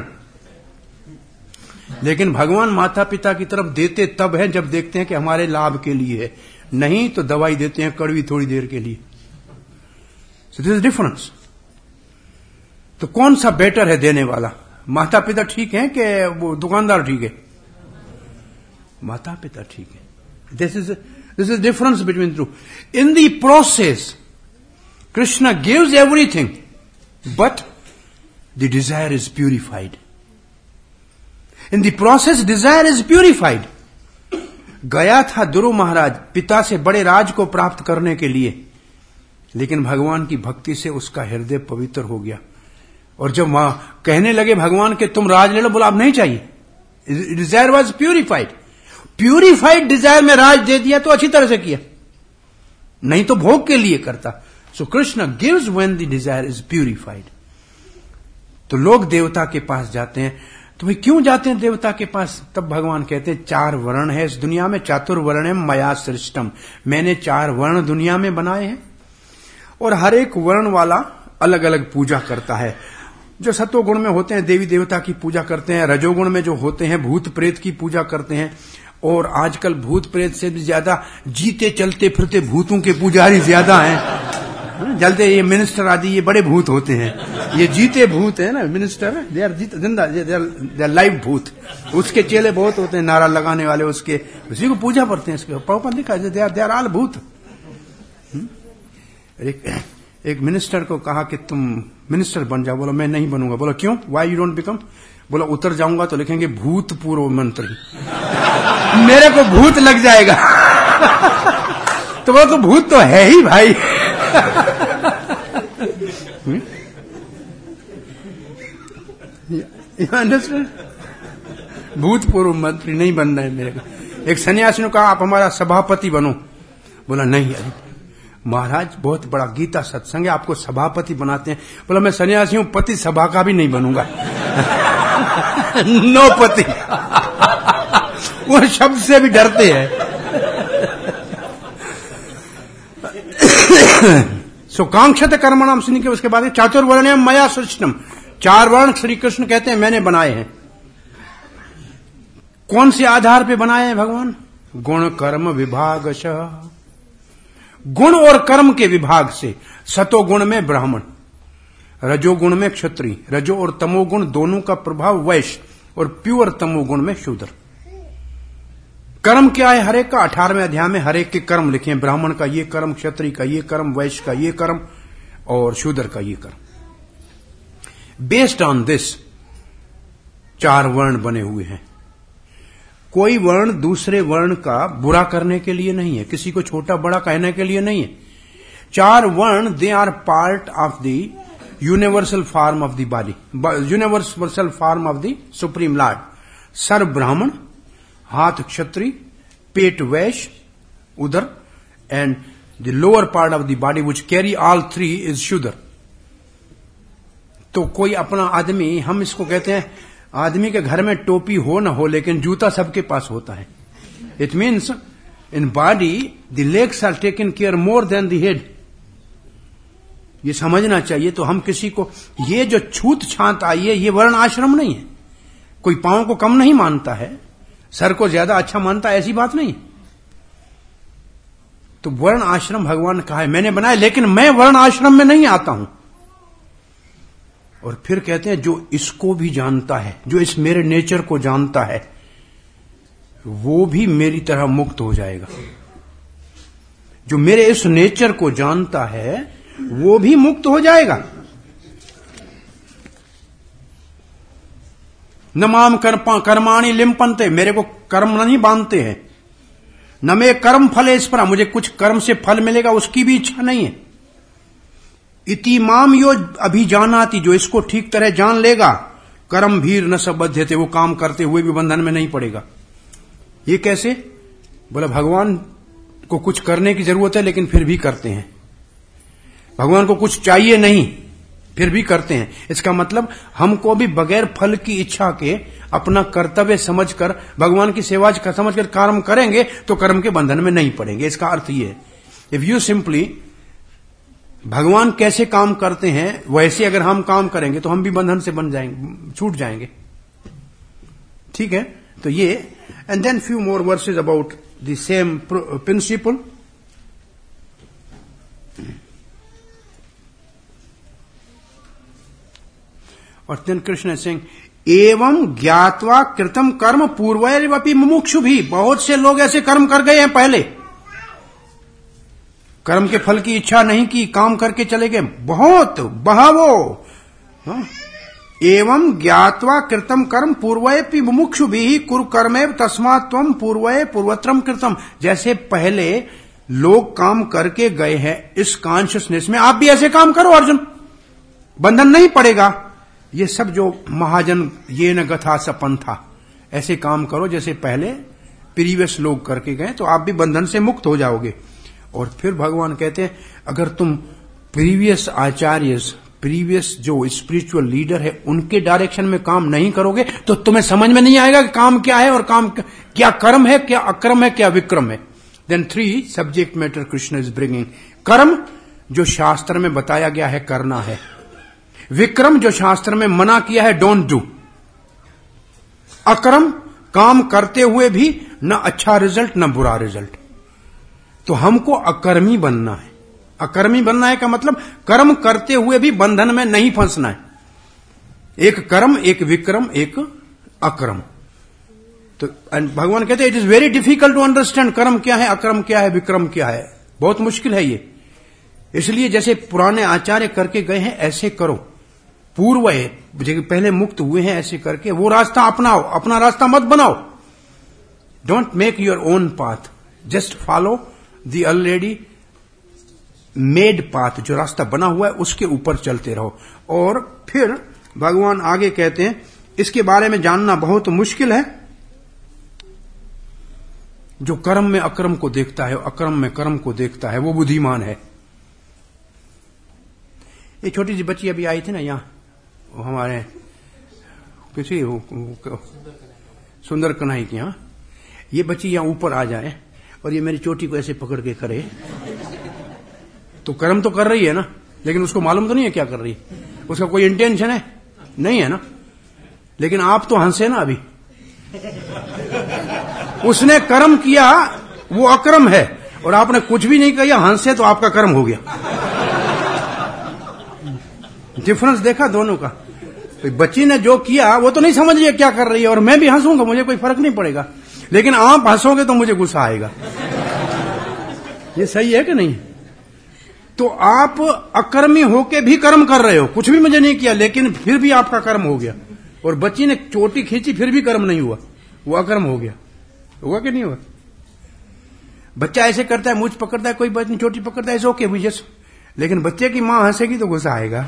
लेकिन भगवान माता पिता की तरफ देते तब है जब देखते हैं कि हमारे लाभ के लिए है, नहीं तो दवाई देते हैं कड़वी थोड़ी देर के लिए. So this is difference. तो कौन सा बेटर है देने वाला? माता पिता ठीक है कि वो दुकानदार ठीक है? माता पिता ठीक है. This is difference between two. In the process Krishna gives everything, but the desire is purified. In the process desire is purified. गया था ध्रुव महाराज पिता से बड़े राज को प्राप्त करने के लिए, लेकिन भगवान की भक्ति से उसका हृदय पवित्र हो गया. और जब वहां कहने लगे भगवान के तुम राज ले लो, बोला अब नहीं चाहिए. Desire was purified. Purified desire में राज दे दिया तो अच्छी तरह से किया, नहीं तो भोग के लिए करता. So Krishna gives when the desire is purified. तो लोग देवता के पास जाते हैं. तो भाई क्यों जाते हैं देवता के पास? तब भगवान कहते हैं 4 वर्ण है इस दुनिया में, चातुर्वर्ण्यम मया सृष्टम. मैंने 4 वर्ण दुनिया में बनाए हैं, और हर एक वर्ण वाला अलग अलग पूजा करता है. जो सत्वगुण में होते हैं देवी देवता की पूजा करते हैं, रजोगुण में जो होते हैं भूत प्रेत की पूजा करते हैं, और आजकल भूत प्रेत से भी ज्यादा जीते चलते फिरते भूतों के पुजारी ज्यादा हैं। जलते ये मिनिस्टर आदि ये बड़े भूत होते हैं, ये जीते भूत है ना मिनिस्टर, दे आर जिंदा, दे आर लाइव भूत। उसके चेले बहुत होते हैं, नारा लगाने वाले, उसके उसी को पूजा करते हैं। इसके पापा लिखा दे आर ऑल भूत। एक मिनिस्टर को कहा कि तुम मिनिस्टर बन जाओ। बोला मैं नहीं बनूंगा। बोला क्यों? Why you don't become? बोला उतर जाऊंगा तो लिखेंगे भूत पूर्व मंत्री, मेरे को भूत लग जाएगा। तो बोला तो भूत तो है ही भाई। भूत पूर्व मंत्री नहीं बनना है मेरे को। एक सन्यासी ने कहा आप हमारा सभापति बनो। बोला नहीं अरे महाराज बहुत बड़ा गीता सत्संग है, आपको सभापति बनाते हैं। बोला मैं सन्यासी हूं, पति सभा का भी नहीं बनूंगा। नो पति। वो शब्द से भी डरते हैं। सो कांक्षत कर्मणाम सुनी के उसके बाद चातुर्वर्ण्यम मया सृष्टम, 4 वर्ण श्री कृष्ण कहते हैं मैंने बनाए हैं। कौन से आधार पे बनाए हैं भगवान? गुण कर्म विभागशः, गुण और कर्म के विभाग से। सतोगुण में ब्राह्मण, रजोगुण में क्षत्रिय, रजो और तमोगुण दोनों का प्रभाव वैश्य, और प्योर तमोगुण में शूद्र। कर्म क्या है हरेक का? 18वें अध्याय में हरेक के कर्म लिखे हैं। ब्राह्मण का ये कर्म, क्षत्रिय का ये कर्म, वैश्य का ये कर्म और शूद्र का ये कर्म। बेस्ड ऑन दिस 4 वर्ण बने हुए हैं। कोई वर्ण दूसरे वर्ण का बुरा करने के लिए नहीं है, किसी को छोटा बड़ा कहने के लिए नहीं है। 4 वर्ण they are part of the universal form of the body, universal form of the supreme lord. सर ब्राह्मण, हाथ क्षत्रिय, पेट वैश्य, उदर, and the lower part of the body which carry all 3 is Shudra. तो कोई अपना आदमी, हम इसको कहते हैं आदमी के घर में टोपी हो ना हो लेकिन जूता सबके पास होता है। It means in body the legs are taken care more than the head. ये समझना चाहिए। तो हम किसी को ये जो छूत छात आई है ये वर्ण आश्रम नहीं है। कोई पांव को कम नहीं मानता है, सर को ज्यादा अच्छा मानता है, ऐसी बात नहीं। तो वर्ण आश्रम भगवान कहा है मैंने बनाया, लेकिन मैं वर्ण आश्रम में नहीं आता हूं। और फिर कहते हैं जो इसको भी जानता है, जो इस मेरे नेचर को जानता है, वो भी मेरी तरह मुक्त हो जाएगा। जो मेरे इस नेचर को जानता है वो भी मुक्त हो जाएगा। न माम कर्माणि लिम्पन्ते, मेरे को कर्म नहीं बांधते हैं। न मे कर्म फले स्परा, मुझे कुछ कर्म से फल मिलेगा उसकी भी इच्छा नहीं है। इति माम यो अभिजानाति, जो इसको ठीक तरह जान लेगा, कर्म भीर न सबद्ध्यते, वो काम करते हुए भी बंधन में नहीं पड़ेगा। ये कैसे? बोला भगवान को कुछ करने की जरूरत है लेकिन फिर भी करते हैं। भगवान को कुछ चाहिए नहीं फिर भी करते हैं। इसका मतलब हमको भी बगैर फल की इच्छा के अपना कर्तव्य समझकर, भगवान की सेवा समझकर कर्म करेंगे तो कर्म के बंधन में नहीं पड़ेंगे। इसका अर्थ ये है, इफ यू सिंपली भगवान कैसे काम करते हैं वैसे अगर हम काम करेंगे तो हम भी बंधन से बन जाएंगे, छूट जाएंगे। ठीक है? तो ये, and then few more verses about the same principle. और देन कृष्ण सिंह एवं ज्ञात्वा कृतम कर्म पूर्वैरपि मुमुक्षु भी, बहुत से लोग ऐसे कर्म कर गए हैं पहले, कर्म के फल की इच्छा नहीं की, काम करके चले गए, बहुत बहावो। एवं ज्ञात्वा कृतम कर्म पूर्वैरपि मुमुक्षु भी कुरु कर्मेव तस्मात् त्वं पूर्वै पूर्वत्रम कृतम। जैसे पहले लोग काम करके गए हैं, इस कॉन्शियसनेस में आप भी ऐसे काम करो अर्जुन, बंधन नहीं पड़ेगा। ये सब जो महाजन ये न गथा सपंथा, ऐसे काम करो जैसे पहले प्रीवियस लोग करके गए, तो आप भी बंधन से मुक्त हो जाओगे। और फिर भगवान कहते हैं अगर तुम प्रीवियस आचार्य, प्रीवियस जो स्पिरिचुअल लीडर है उनके डायरेक्शन में काम नहीं करोगे तो तुम्हें समझ में नहीं आएगा कि काम क्या है और काम क्या कर्म है, क्या अक्रम है, क्या विक्रम है। Then 3 subject matter Krishna is bringing. कर्म जो शास्त्र में बताया गया है करना है, विक्रम जो शास्त्र में मना किया है डोंट डू, अक्रम काम करते हुए भी न अच्छा रिजल्ट न बुरा रिजल्ट। तो हमको अकर्मी बनना है। अकर्मी बनना है का मतलब कर्म करते हुए भी बंधन में नहीं फंसना है। एक कर्म, एक विक्रम, एक अकर्म। तो भगवान कहते हैं it is very difficult to understand कर्म क्या है, अकर्म क्या है, विक्रम क्या है। बहुत मुश्किल है ये। इसलिए जैसे पुराने आचार्य करके गए हैं ऐसे करो। पूर्व है पहले मुक्त हुए हैं ऐसे करके वो रास्ता अपनाओ, अपना रास्ता मत बनाओ। Don't make your own path, just follow the already made path. जो रास्ता बना हुआ है उसके ऊपर चलते रहो। और फिर भगवान आगे कहते हैं इसके बारे में जानना बहुत मुश्किल है। जो कर्म में अकर्म को देखता है, अकर्म में कर्म को देखता है, वो बुद्धिमान है। ये छोटी सी बच्ची अभी आई थी ना यहां, हमारे किसी सुंदर कन्हई की यहां। ये बच्ची यहां ऊपर आ जाए और ये मेरी चोटी को ऐसे पकड़ के करे तो कर्म तो कर रही है ना, लेकिन उसको मालूम तो नहीं है क्या कर रही है। उसका कोई इंटेंशन है नहीं है ना। लेकिन आप तो हंसे ना अभी। उसने कर्म किया, वो अकर्म है, और आपने कुछ भी नहीं किया, हंसे तो आपका कर्म हो गया। डिफरेंस देखा दोनों का। तो बच्ची ने जो किया वो तो नहीं समझ रही है क्या कर रही है, और मैं भी हंसूंगा, मुझे कोई फर्क नहीं पड़ेगा। लेकिन आप हंसोगे तो मुझे गुस्सा आएगा। ये सही है कि नहीं? तो आप अकर्मी होके भी कर्म कर रहे हो, कुछ भी मुझे नहीं किया, लेकिन फिर भी आपका कर्म हो गया। और बच्ची ने चोटी खींची फिर भी कर्म नहीं हुआ, वो अकर्म हो गया। हुआ कि नहीं हुआ? बच्चा ऐसे करता है, मुझ पकड़ता है, कोई बच्ची चोटी पकड़ता है, ओके वी जस्ट। लेकिन बच्चे की मां हंसेगी तो गुस्सा आएगा।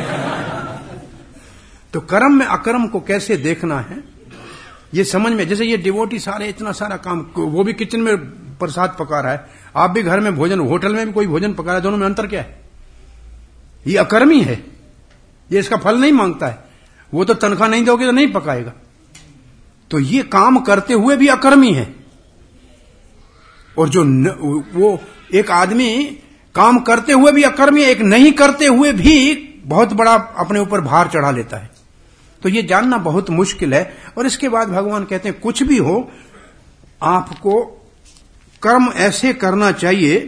तो कर्म में अकर्म को कैसे देखना है ये समझ में। जैसे ये डिवोटी सारे इतना सारा काम, वो भी किचन में प्रसाद पका रहा है, आप भी घर में भोजन, होटल में भी कोई भोजन पका रहा है, दोनों में अंतर क्या है? ये अकर्मी है, ये इसका फल नहीं मांगता है। वो तो तनख्वाह नहीं दोगे तो नहीं पकाएगा। तो ये काम करते हुए भी अकर्मी है। और जो वो एक आदमी काम करते हुए भी अकर्मी है, एक नहीं करते हुए भी बहुत बड़ा अपने ऊपर भार चढ़ा लेता है। तो ये जानना बहुत मुश्किल है। और इसके बाद भगवान कहते हैं कुछ भी हो, आपको कर्म ऐसे करना चाहिए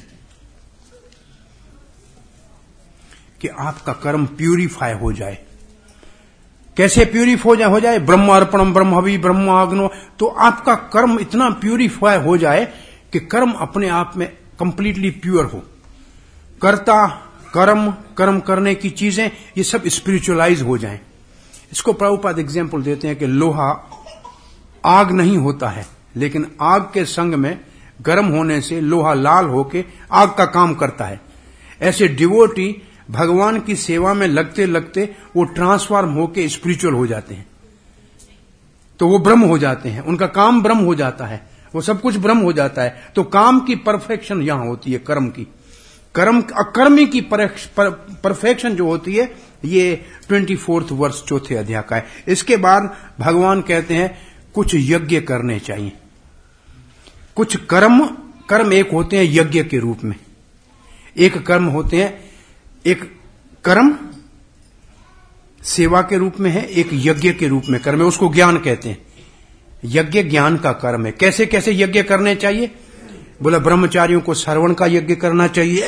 कि आपका कर्म प्यूरिफाई हो जाए। कैसे प्यूरिफाई हो जाए? ब्रह्मार्पणम ब्रह्मवि ब्रह्माग्नो। तो आपका कर्म इतना प्यूरिफाई हो जाए कि कर्म अपने आप में कंप्लीटली प्योर हो। कर्ता, कर्म, कर्म करने की चीजें, ये सब स्पिरिचुअलाइज हो जाएं। इसको प्रभुपाद एग्जाम्पल देते हैं कि लोहा आग नहीं होता है, लेकिन आग के संग में गर्म होने से लोहा लाल होके आग का काम करता है। ऐसे डिवोटी भगवान की सेवा में लगते लगते वो ट्रांसफॉर्म होके स्पिरिचुअल हो जाते हैं। तो वो ब्रह्म हो जाते हैं, उनका काम ब्रह्म हो जाता है, वो सब कुछ ब्रह्म हो जाता है। तो काम की परफेक्शन यहां होती है, कर्म की। कर्म अकर्मी की परफेक्शन जो होती है ये 24वां वर्ष 4थे अध्याय का है। इसके बाद भगवान कहते हैं कुछ यज्ञ करने चाहिए। कुछ कर्म एक होते हैं यज्ञ के रूप में, एक कर्म होते हैं, एक कर्म सेवा के रूप में है, एक यज्ञ के रूप में कर्म है, उसको ज्ञान कहते हैं। यज्ञ ज्ञान का कर्म है। कैसे कैसे यज्ञ करने चाहिए? बोला ब्रह्मचारियों को श्रवण का यज्ञ करना चाहिए,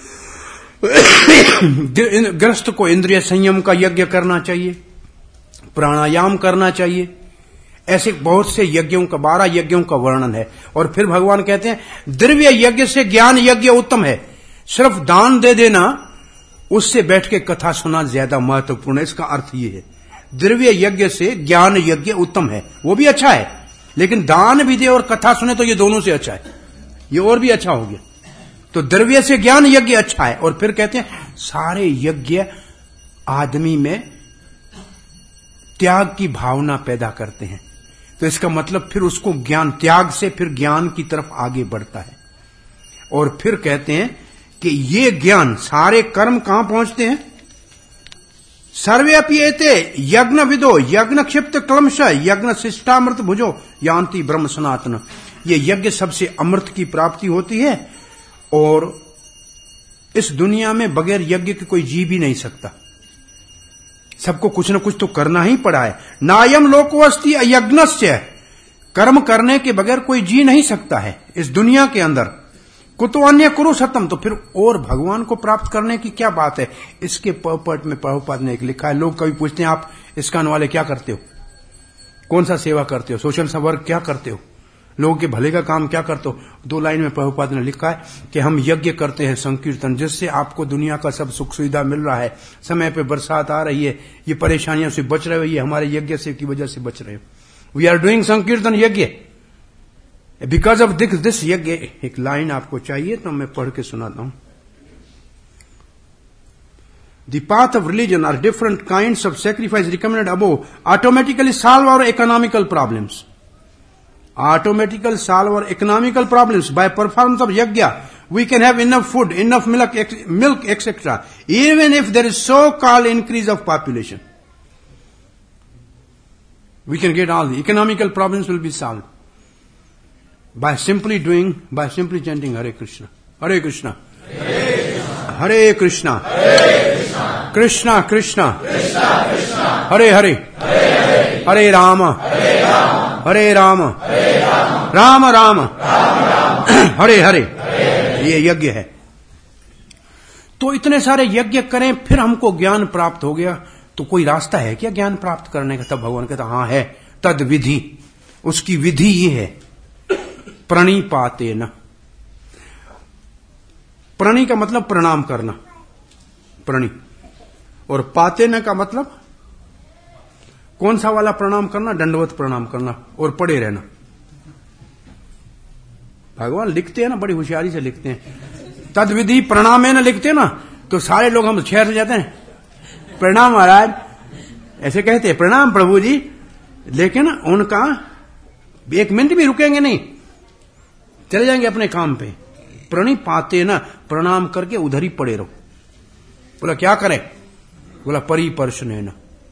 गृहस्थ को इंद्रिय संयम का यज्ञ करना चाहिए, प्राणायाम करना चाहिए। ऐसे बहुत से यज्ञों का, 12 यज्ञों का वर्णन है। और फिर भगवान कहते हैं द्रव्य यज्ञ से ज्ञान यज्ञ उत्तम है। सिर्फ दान दे देना, उससे बैठ के कथा सुना ज्यादा महत्वपूर्ण है। इसका अर्थ ये है द्रव्य यज्ञ से ज्ञान यज्ञ उत्तम है, वो भी अच्छा है, लेकिन दान भी दे और कथा सुने तो ये दोनों से अच्छा है, ये और भी अच्छा हो गया। तो द्रव्य से ज्ञान यज्ञ अच्छा है। और फिर कहते हैं सारे यज्ञ आदमी में त्याग की भावना पैदा करते हैं। तो इसका मतलब फिर उसको ज्ञान, त्याग से फिर ज्ञान की तरफ आगे बढ़ता है। और फिर कहते हैं कि ये ज्ञान, सारे कर्म कहां पहुंचते हैं? सर्वेपि एते यज्ञ विदो यज्ञ क्षिप्त क्लमश यज्ञ शिष्टामृत भुजो यान्ति ब्रह्म सनातन। ये यज्ञ सबसे अमृत की प्राप्ति होती है, और इस दुनिया में बगैर यज्ञ के कोई जी भी नहीं सकता। सबको कुछ न कुछ तो करना ही पड़ा है। नायम लोको अस्ति अयज्ञस्य कर्म करने के बगैर कोई जी नहीं सकता है इस दुनिया के अंदर। कुतो अन्य कुरु सतम, तो फिर और भगवान को प्राप्त करने की क्या बात है। इसके पर्पट में प्रभुपाद ने एक लिखा है, लोग कभी पूछते हैं आप इस्कॉन वाले क्या करते हो, कौन सा सेवा करते हो, सोशल वर्क क्या करते हो, लोगों के भले का काम क्या करते हो। 2 लाइन में प्रभुपाद ने लिखा है कि हम यज्ञ करते हैं संकीर्तन, जिससे आपको दुनिया का सब सुख सुविधा मिल रहा है, समय पे बरसात आ रही है, ये परेशानियों से बच रहे हो, ये हमारे यज्ञ से की वजह से बच रहे हो। वी आर डूइंग संकीर्तन यज्ञ बिकॉज ऑफ दिस यज्ञ। एक लाइन आपको चाहिए तो मैं पढ़ के सुनाता हूं। The path of religion or different kinds of sacrifice recommended above automatically solve our economical problems. Automatically solve our economical problems. By performance of yajna, we can have enough food, enough milk, etc. Even if there is so-called increase of population. We can get all the economical problems will be solved. By simply chanting Hare Krishna. Hare Krishna. Hare Krishna. Krishna Krishna. Hare Hare. Hare Rama. Hare Rama. Rama Rama. Hare Hare. ये यज्ञ है। तो इतने सारे यज्ञ करें फिर हमको ज्ञान प्राप्त हो गया, तो कोई रास्ता है क्या ज्ञान प्राप्त करने का। तब भगवान कहता हाँ है, तद विधि, उसकी विधि ये है, प्रणिपातेन। प्रणि का मतलब प्रणाम करना, प्रणि, और पातेन का मतलब कौन सा वाला प्रणाम करना, दंडवत प्रणाम करना और पड़े रहना। भगवान लिखते हैं ना, बड़ी होशियारी से लिखते हैं, तद विधि प्रणामेन लिखते हैं ना, तो सारे लोग हम शहर से जाते हैं, प्रणाम महाराज, ऐसे कहते हैं प्रणाम प्रभु जी, लेकिन उनका 1 मिनट भी रुकेंगे नहीं, चले जाएंगे अपने काम पे। प्रणिपाते ना, प्रणाम करके उधर ही पड़े रहो। बोला क्या करें, बोला परिपर्शनेन।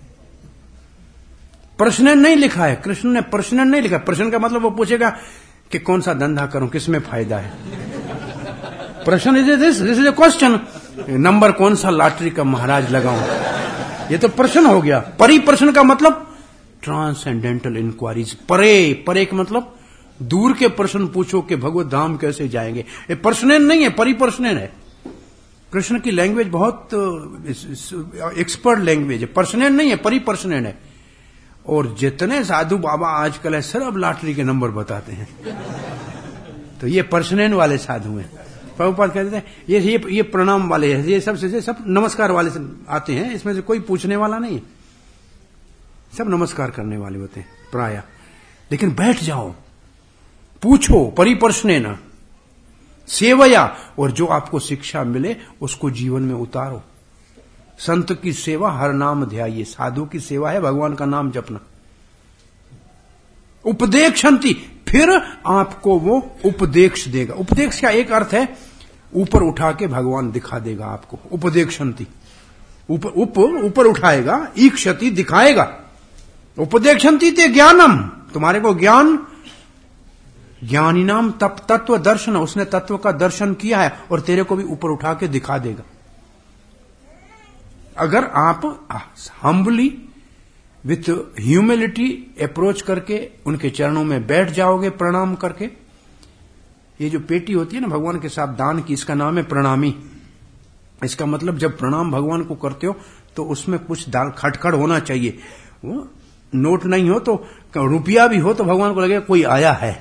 प्रश्न नहीं लिखा है, कृष्ण ने प्रश्न नहीं लिखा। प्रश्न का मतलब वो पूछेगा कि कौन सा धंधा करूं, किसमें फायदा है। Prashna is this is a question, number कौन सा लॉटरी का महाराज लगाऊं, ये तो प्रश्न हो गया। परिप्रश्न का मतलब ट्रांसेंडेंटल इंक्वायरीज, परे का मतलब दूर के प्रश्न पूछो कि भगवत धाम कैसे जाएंगे। ये प्रश्न नहीं है, परिप्रश्न है। कृष्ण की लैंग्वेज बहुत एक्सपर्ट लैंग्वेज है, प्रश्न नहीं है, परिप्रश्न है। और जितने साधु बाबा आजकल है सब लॉटरी के नंबर बताते हैं, तो ये प्रश्न वाले साधु हैं। प्रभुपाद कहते हैं ये प्रणाम वाले हैं, ये सब नमस्कार वाले आते हैं, इसमें से कोई पूछने वाला नहीं है, सब नमस्कार करने वाले होते हैं प्राय। लेकिन बैठ जाओ, पूछो, परिप्रश्नेन सेवया, और जो आपको शिक्षा मिले उसको जीवन में उतारो। संत की सेवा हर नाम ध्याये, साधु की सेवा है भगवान का नाम जपना। उपदेक्षन्ति, फिर आपको वो उपदेश देगा। उपदेश का एक अर्थ है ऊपर उठा के भगवान दिखा देगा आपको, उपदेक्षन्ति, ऊपर उठाएगा, ईक्षति दिखाएगा। उपदेक्षन्ति ते ज्ञानम, तुम्हारे को ज्ञान, ज्ञानी नाम तत्व दर्शन, उसने तत्व का दर्शन किया है और तेरे को भी ऊपर उठा के दिखा देगा। अगर आप हम्बली विथ ह्यूमिलिटी अप्रोच करके उनके चरणों में बैठ जाओगे प्रणाम करके। ये जो पेटी होती है ना भगवान के साथ दान की, इसका नाम है प्रणामी। इसका मतलब जब प्रणाम भगवान को करते हो तो उसमें कुछ दाल खटखट होना चाहिए। वो नोट नहीं हो तो, रुपया भी हो तो भगवान को लगेगा कोई आया है।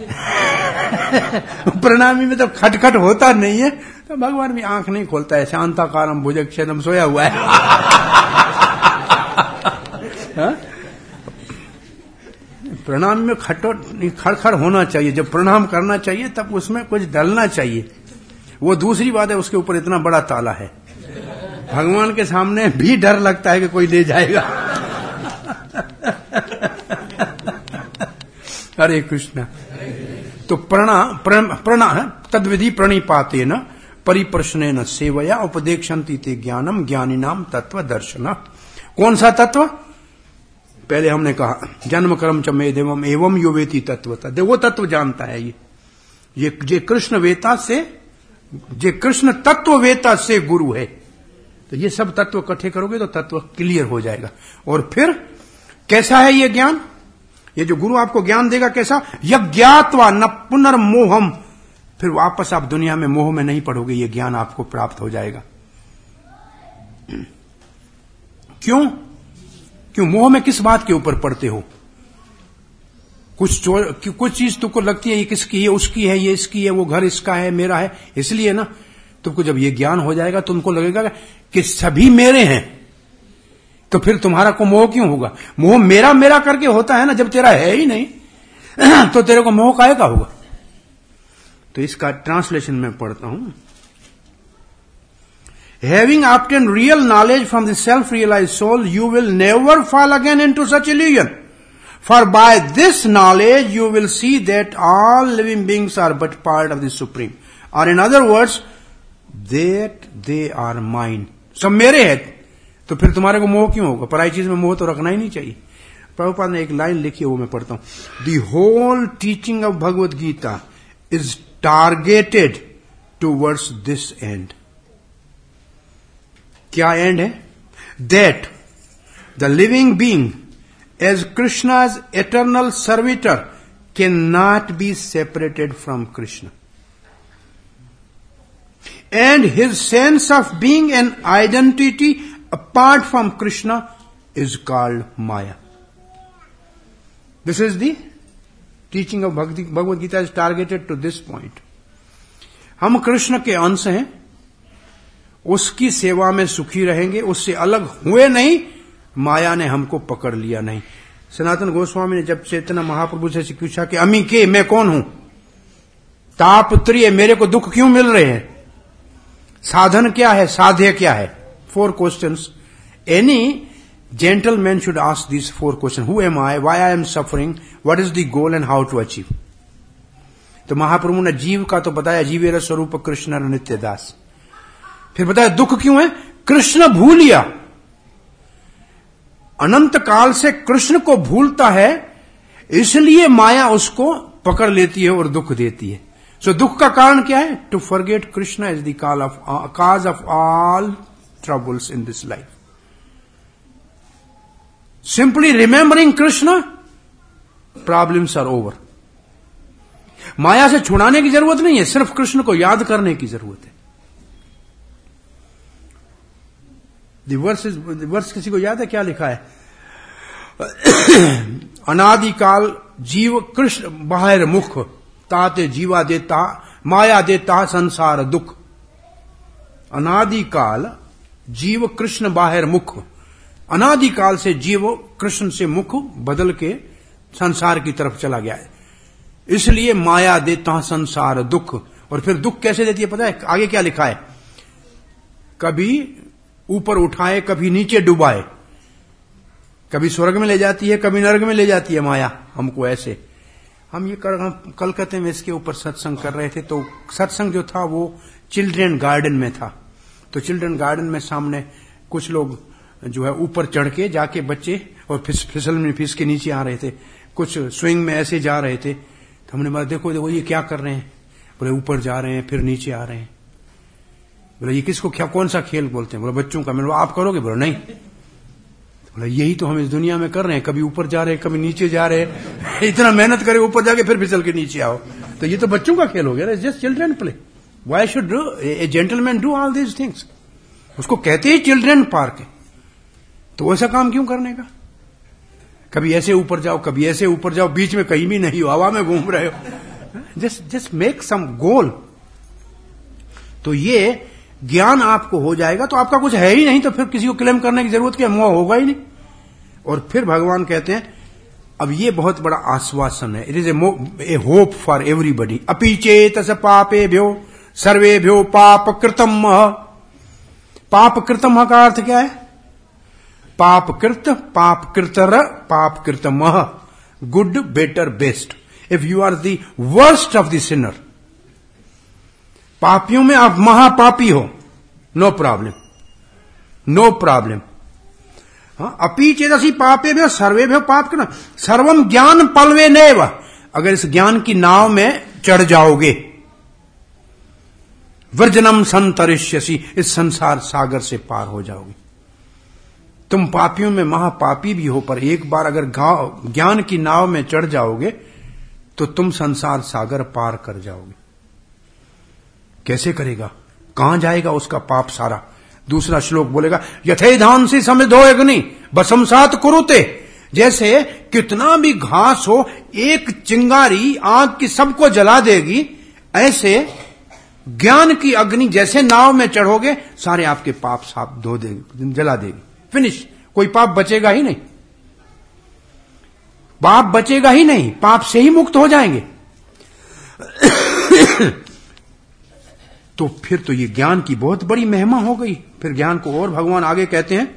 प्रणामी में तो खटखट होता नहीं है, तो भगवान भी आंख नहीं खोलता है, शांताकारम भुजगशयनम, सोया हुआ है। प्रणाम में खड़खड़ होना चाहिए, जब प्रणाम करना चाहिए तब उसमें कुछ डलना चाहिए। वो दूसरी बात है, उसके ऊपर इतना बड़ा ताला है, भगवान के सामने भी डर लगता है कि कोई ले जाएगा। हरे कृष्णा। तो प्रणा तद्विधि प्रणिपातेन परिप्रश्नेन सेवया उपदेक्षन्ति ते ज्ञानम ज्ञानिनाम तत्व दर्शन। कौन सा तत्व? पहले हमने कहा जन्म कर्म च मेदेवम एवं यो वेति तत्व, वो तत्व जानता है। ये कृष्ण वेता से, जे कृष्ण तत्व वेता से गुरु है। तो ये सब तत्व इकट्ठे करोगे तो तत्व क्लियर हो जाएगा। और फिर कैसा है ये ज्ञान? ये जो गुरु आपको ज्ञान देगा कैसा, यज्ञात्वा न पुनर्मोहम, फिर वापस आप दुनिया में मोह में नहीं पड़ोगे, ये ज्ञान आपको प्राप्त हो जाएगा। क्यों मोह में किस बात के ऊपर पड़ते हो? कुछ चीज तुमको लगती है ये किसकी है, उसकी है, ये इसकी है, वो घर इसका है, मेरा है, इसलिए ना तुमको जब ये ज्ञान हो जाएगा तुमको लगेगा कि सभी मेरे हैं, तो फिर तुम्हारा को मोह क्यों होगा? मोह मेरा मेरा करके होता है ना, जब तेरा है ही नहीं तो तेरे को मोह काहे का होगा? तो इसका ट्रांसलेशन में पढ़ता हूं। Having obtained real knowledge from the self-realized soul, you will never fall again into such illusion. For by this knowledge, you will see that all living beings are but part of the Supreme. Or in other words, that they are mine. सब मेरे हैं, तो फिर तुम्हारे को मोह क्यों होगा? पराई चीज में मोह तो रखना ही नहीं चाहिए। प्रभुपाद ने एक लाइन लिखी है, वो मैं पढ़ता हूं। The whole teaching of Bhagavad Gita is targeted towards this end. क्या एंड है? That the living being, as Krishna's eternal servitor, cannot be separated from Krishna. And his sense of being an identity apart from Krishna is called Maya. This is the teaching of Bhagavad Gita is targeted to this point. हम कृष्ण के अंश हैं, उसकी सेवा में सुखी रहेंगे, उससे अलग हुए नहीं, माया ने हमको पकड़ लिया नहीं। सनातन गोस्वामी ने जब चैतन्य महाप्रभु से पूछा कि अमी के, मैं कौन हूं, तापत्रिय, मेरे को दुख क्यों मिल रहे हैं, साधन क्या है, साध्य क्या है? 4 questions. Any gentleman should ask these 4 questions. Who am I? Why I am suffering? What is the goal and how to achieve? तो महाप्रभु ने जीव का तो बताया, जीवेर स्वरूप कृष्ण नित्य दास। फिर बताया दुख क्यों है, कृष्ण भूलिया, अनंत काल से कृष्ण को भूलता है, इसलिए माया उसको पकड़ लेती है और दुख देती है। सो दुख का कारण क्या है? To forget Krishna is the cause of all troubles in this life. Simply remembering Krishna, problems are over. माया से छुड़ाने की जरूरत नहीं है, सिर्फ कृष्ण को याद करने की जरूरत है। वर्ष किसी को याद है क्या लिखा है? अनादिकाल जीव कृष्ण बाहर मुख, ताते जीवा देता माया देता संसार दुख। अनादिकाल जीव कृष्ण बाहर मुख, अनादिकाल से जीव कृष्ण से मुख बदल के संसार की तरफ चला गया है, इसलिए माया देता संसार दुख। और फिर दुख कैसे देती है पता है? आगे क्या लिखा है? कभी ऊपर उठाए, कभी नीचे डुबाए, कभी स्वर्ग में ले जाती है, कभी नरक में ले जाती है माया हमको। ऐसे हम कलकत्ते में इसके ऊपर सत्संग कर रहे थे, तो सत्संग जो था वो चिल्ड्रन गार्डन में था। तो चिल्ड्रन गार्डन में सामने कुछ लोग जो है ऊपर चढ़ के जाके बच्चे और फिसल में फिस के नीचे आ रहे थे, कुछ स्विंग में ऐसे जा रहे थे। तो हमने बोला देखो देखो ये क्या कर रहे हैं? बोले ऊपर जा रहे हैं फिर नीचे आ रहे हैं। बोला ये किसको क्या कौन सा खेल बोलते हैं? बोला बच्चों का। मैंने बोला आप करोगे? बोला नहीं। बोला यही तो हम इस दुनिया में कर रहे हैं, कभी ऊपर जा रहे हैं कभी नीचे जा रहे हैं, इतना मेहनत करे ऊपर जाके फिर फिसल के नीचे आओ, तो ये तो बच्चों का खेल हो गया ना, just children play. Why should a gentleman do all these things? उसको कहते ही चिल्ड्रन पार्क है, तो ऐसा काम क्यों करने का? कभी ऐसे ऊपर जाओ कभी ऐसे ऊपर जाओ, बीच में कहीं भी नहीं हो, हवा में घूम रहे हो। Just make some goal. तो ये ज्ञान आपको हो जाएगा तो आपका कुछ है ही नहीं, तो फिर किसी को क्लेम करने की जरूरत क्या, मोह होगा ही नहीं। और फिर भगवान कहते हैं, अब ये बहुत बड़ा आश्वासन है, it is a hope for everybody. अपि चेतस पापेभ्यो सर्वेभ्यो पाप कृतम। पाप कृतम का अर्थ क्या है? पाप कृत, पाप कृतर, पाप कृतम, good better best. If you are the worst of the sinner, पापियों में आप महापापी हो, नो प्रॉब्लम, नो प्रॉब्लम। अपि चेतसी पापेभ्यो सर्वेभ्यो पाप कृतम सर्वम ज्ञान पल्वे नैव। अगर इस ज्ञान की नाव में चढ़ जाओगे, वर्जनम संतरिष्यसि, इस संसार सागर से पार हो जाओगे। तुम पापियों में महापापी भी हो, पर एक बार अगर ज्ञान की नाव में चढ़ जाओगे तो तुम संसार सागर पार कर जाओगे। कैसे करेगा? कहां जाएगा उसका पाप सारा? दूसरा श्लोक बोलेगा, यथेधांसी समिधो अग्नि भस्मसात कुरुते। जैसे कितना भी घास हो, एक चिंगारी आग की सबको जला देगी, ऐसे ज्ञान की अग्नि जैसे नाव में चढ़ोगे सारे आपके पाप साफ धो देगी, जला देगी। फिनिश। कोई पाप बचेगा ही नहीं, पाप बचेगा ही नहीं, पाप से ही मुक्त हो जाएंगे। तो फिर तो ये ज्ञान की बहुत बड़ी महिमा हो गई। फिर ज्ञान को और भगवान आगे कहते हैं,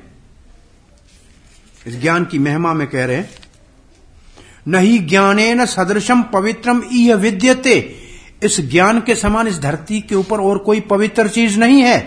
इस ज्ञान की महिमा में कह रहे हैं, नहीं ज्ञानेन सदृशम पवित्रम इह विद्यते। इस ज्ञान के समान इस धरती के ऊपर और कोई पवित्र चीज नहीं है।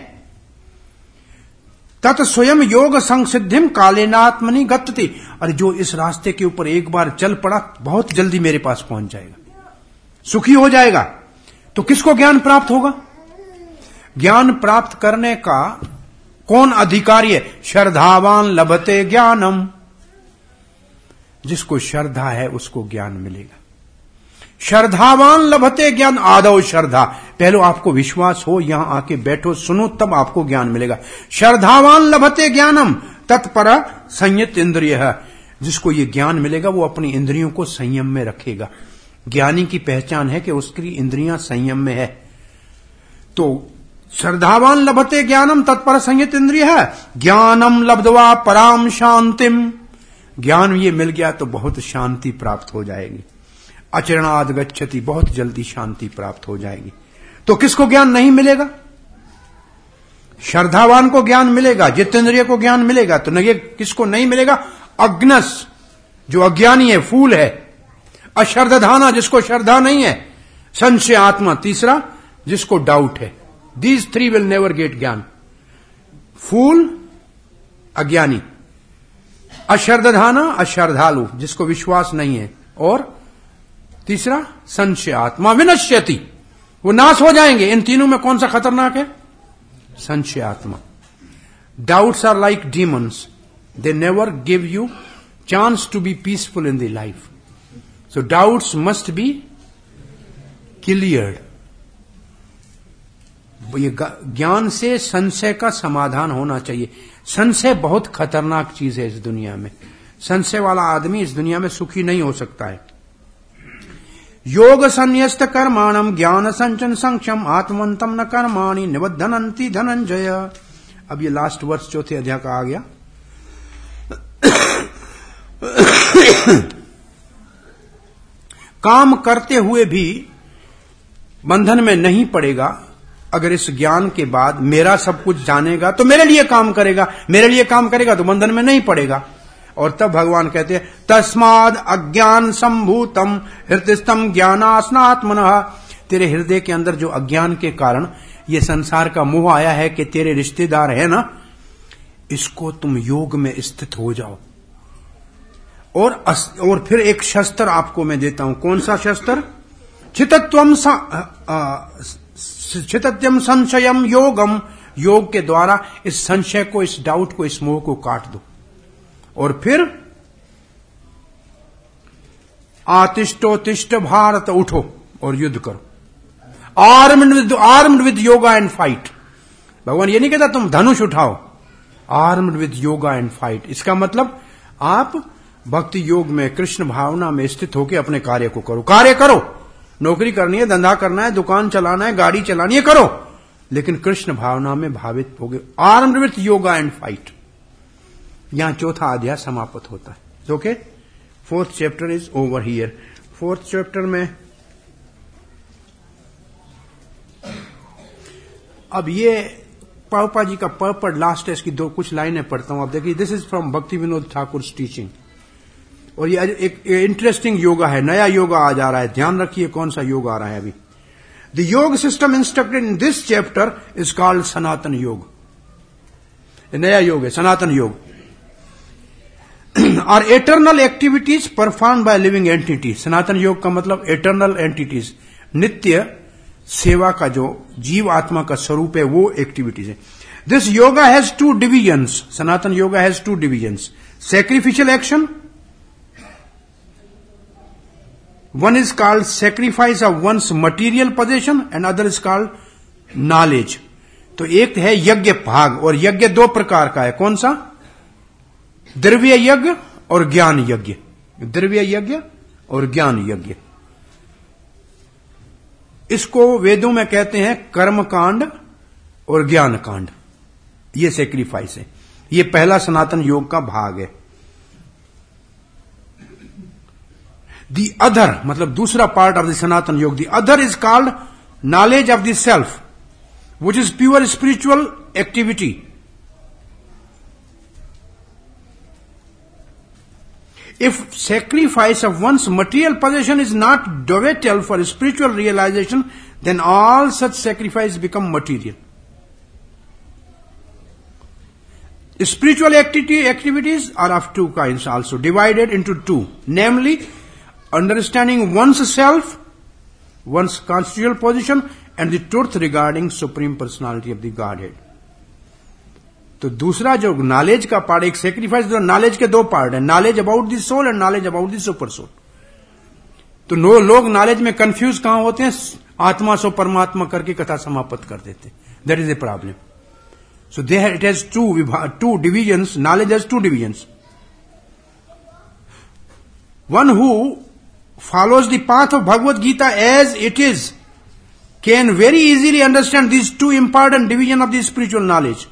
तत् स्वयं योग संसिद्धिम कालेनात्मनि गत्ति। और जो इस रास्ते के ऊपर एक बार चल पड़ा बहुत जल्दी मेरे पास पहुंच जाएगा, सुखी हो जाएगा। तो किसको ज्ञान प्राप्त होगा? ज्ञान प्राप्त करने का कौन अधिकारी है? श्रद्धावान लभते ज्ञानम। जिसको श्रद्धा है उसको ज्ञान मिलेगा। श्रद्धावान लभते ज्ञान। आदौ श्रद्धा, पहले आपको विश्वास हो, यहां आके बैठो सुनो, तब आपको ज्ञान मिलेगा। श्रद्धावान लभते ज्ञानम तत्पर संयत इंद्रिय है। जिसको ये ज्ञान मिलेगा वो अपनी इंद्रियों को संयम में रखेगा। ज्ञानी की पहचान है कि उसकी इंद्रियां संयम में है। तो श्रद्धावान लभते ज्ञानम तत्पर संयत इंद्रिय है। ज्ञानम लब्ध्वा पराम शांतिम। ज्ञान ये मिल गया तो बहुत शांति प्राप्त हो जाएगी। अचरणाद गच्छति, बहुत जल्दी शांति प्राप्त हो जाएगी। तो किसको ज्ञान नहीं मिलेगा? श्रद्धावान को ज्ञान मिलेगा, जितेंद्रिय को ज्ञान मिलेगा। तो ये किसको नहीं मिलेगा? अज्ञस, जो अज्ञानी है, फूल है। अश्रद्धाना, जिसको श्रद्धा नहीं है। संशय आत्मा, तीसरा जिसको डाउट है। These three will never get ज्ञान। फूल अज्ञानी, अश्रद्धाना अश्रद्धालु, जिसको विश्वास नहीं है, और तीसरा संशय आत्मा विनश्यति, वो नाश हो जाएंगे। इन तीनों में कौन सा खतरनाक है? संशय आत्मा। Doubts are like demons, they never give you chance to be peaceful in the life. So doubts must be cleared. ये ज्ञान से संशय का समाधान होना चाहिए। संशय बहुत खतरनाक चीज है इस दुनिया में। संशय वाला आदमी इस दुनिया में सुखी नहीं हो सकता है। योग संन्यस्त कर्माणम ज्ञान संचन संक्षम आत्मवंतम न कर्माणि निबद्धनन्ति धनंजय। अब ये लास्ट वर्ष चौथे अध्याय का आ गया। काम करते हुए भी बंधन में नहीं पड़ेगा। अगर इस ज्ञान के बाद मेरा सब कुछ जानेगा तो मेरे लिए काम करेगा, मेरे लिए काम करेगा तो बंधन में नहीं पड़ेगा। और तब भगवान कहते हैं, तस्माद अज्ञान संभूतम हृदयस्थम ज्ञानास्नात्मनः। तेरे हृदय के अंदर जो अज्ञान के कारण ये संसार का मोह आया है कि तेरे रिश्तेदार है ना, इसको तुम योग में स्थित हो जाओ। और फिर एक शस्त्र आपको मैं देता हूं। कौन सा शस्त्र? चितत्यम संशयम योगम। योग के द्वारा इस संशय को, इस डाउट को, इस मोह को काट दो। और फिर आतिष्ठोतिष्ठ भारत, उठो और युद्ध करो। Armed with yoga and fight. भगवान ये नहीं कहता तुम धनुष उठाओ, armed with yoga and fight. इसका मतलब आप भक्ति योग में, कृष्ण भावना में स्थित होकर अपने कार्य को करो। कार्य करो, नौकरी करनी है, धंधा करना है, दुकान चलाना है, गाड़ी चलानी है, करो, लेकिन कृष्ण भावना में भावित हो गए। Armed with yoga and fight. यहां चौथा अध्याय समाप्त होता है। Okay, fourth chapter is over here. Fourth chapter में अब ये प्रभुपाद जी का पर्पट लास्ट है, इसकी कुछ लाइनें पढ़ता हूं। अब देखिए, दिस इज फ्रॉम भक्ति विनोद ठाकुर टीचिंग। और ये एक इंटरेस्टिंग योगा है, नया योगा आ जा रहा है। ध्यान रखिए कौन सा योग आ रहा है अभी। The yoga system instructed in this chapter is called sanatan yoga. नया योग है सनातन योग। Are eternal activities perform by living entity. सनातन योग का मतलब एटर्नल एंटिटीज, नित्य सेवा का जो जीव आत्मा का स्वरूप है वो एक्टिविटीज है। This yoga has two divisions. Sanatana yoga has two divisions. Sacrificial action. One is called sacrifice of one's material possession and other is called knowledge. तो एक है यज्ञ भाग, और यज्ञ दो प्रकार का है. कौन सा? द्रव्य यज्ञ और ज्ञान यज्ञ. द्रव्य यज्ञ और ज्ञान यज्ञ. इसको वेदों में कहते हैं कर्म कांड और ज्ञान कांड. ये सेक्रीफाइस है. ये पहला सनातन योग का भाग है. दी अदर मतलब दूसरा part of the sanatan yoga, the other is called knowledge of the self, which is pure spiritual activity. If sacrifice of one's material possession is not vital for spiritual realization, then all such sacrifice become material. Spiritual activities are of two kinds also, divided into two, namely understanding one's self, one's constitutional position, and the truth regarding Supreme Personality of the Godhead. तो दूसरा जो knowledge का part, एक sacrifice, knowledge के दो part है, knowledge about the soul and knowledge about the super soul. तो लोग नॉलेज में कंफ्यूज कहां होते हैं? आत्मा सो परमात्मा करके कथा समाप्त कर देते हैं. That is a problem. So there it has two divisions. Knowledge has two divisions. One who follows the path of Bhagavad Gita as it is can very easily understand this two important division of the spiritual knowledge.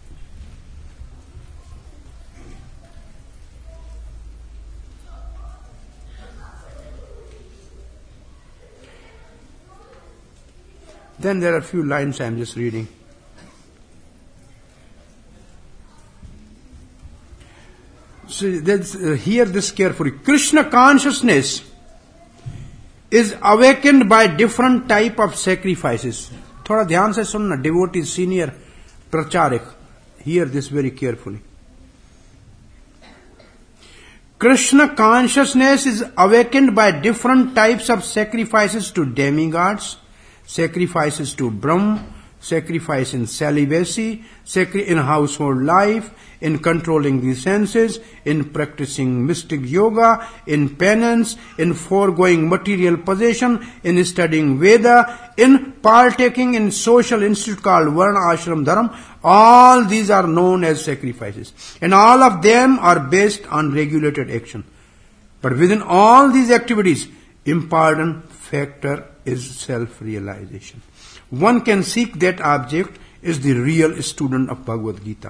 Then there are a few lines I am just reading. So hear this carefully. Krishna consciousness is awakened by different type of sacrifices. थोड़ा ध्यान से सुनना, devotee senior प्रचारक. Hear this very carefully. Krishna consciousness is awakened by different types of sacrifices to demigods, sacrifices to Brahm, sacrifice in celibacy, in household life, in controlling the senses, in practicing mystic yoga, in penance, in foregoing material possession, in studying Veda, in partaking in social institute called Varna Ashram Dharam. All these are known as sacrifices. And all of them are based on regulated action. But within all these activities, important factor is self-realization. One can seek that object is the real student of Bhagavad Gita.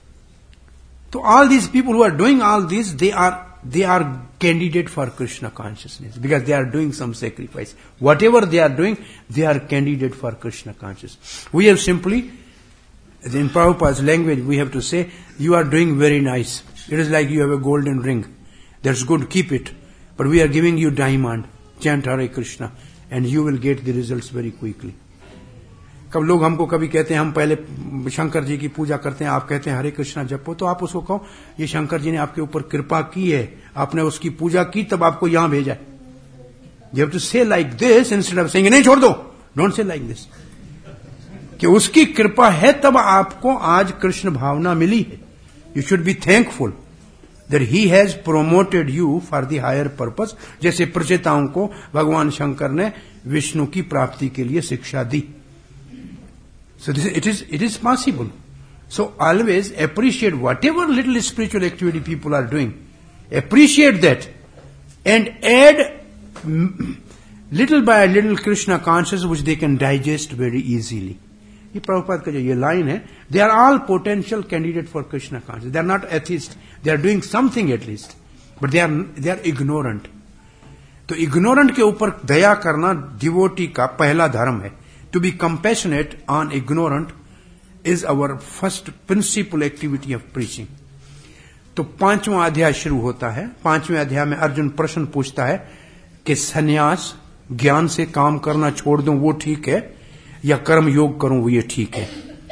So all these people who are doing all this, they are candidate for Krishna consciousness because they are doing some sacrifice. Whatever they are doing, they are candidate for Krishna consciousness. We have simply, in Prabhupada's language, we have to say, you are doing very nice. It is like you have a golden ring. That's good, keep it. But we are giving you diamond. Chant Hare Krishna. And you will get the results very quickly. कब लोग हमको कभी कहते हैं हम पहले शंकर जी की पूजा करते हैं, आप कहते हैं हरे कृष्णा जपो, तो आप उसको कहो ये शंकर जी ने आपके ऊपर कृपा की है, आपने उसकी पूजा की तब आपको यहां भेजा है. You have to say like this instead of saying नहीं छोड़ दो. Don't say like this. कि उसकी कृपा है तब आपको आज कृष्ण भावना मिली है. You should be thankful that he has promoted you for the higher purpose. जैसे प्रचेताओं को भगवान शंकर ने विष्णु की प्राप्ति के लिए शिक्षा दी. So it is possible. So always appreciate whatever little spiritual activity people are doing. Appreciate that and add little by little Krishna consciousness which they can digest very easily. ये प्रभुपाद का जो ये लाइन है, they are all potential candidate for Krishna consciousness. They are not atheists. They are doing something at least, but they are ignorant. तो ignorant के ऊपर दया करना devotee का पहला धर्म है. To be compassionate on ignorant is our first principal activity of preaching. तो 5वां अध्याय शुरू होता है. 5वें अध्याय में अर्जुन प्रश्न पूछता है कि सन्यास, ज्ञान से काम करना छोड़ दूं वो ठीक है या कर्म योग करूं वो ये ठीक है?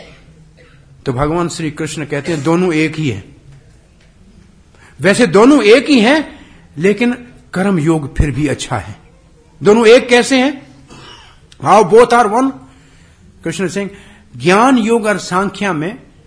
तो भगवान श्री कृष्ण कहते हैं दोनों एक ही है. वैसे दोनों एक ही हैं, लेकिन कर्म योग फिर भी अच्छा है. दोनों एक कैसे हैं? How both are one? Krishna सिंह ज्ञान योग और सांख्या में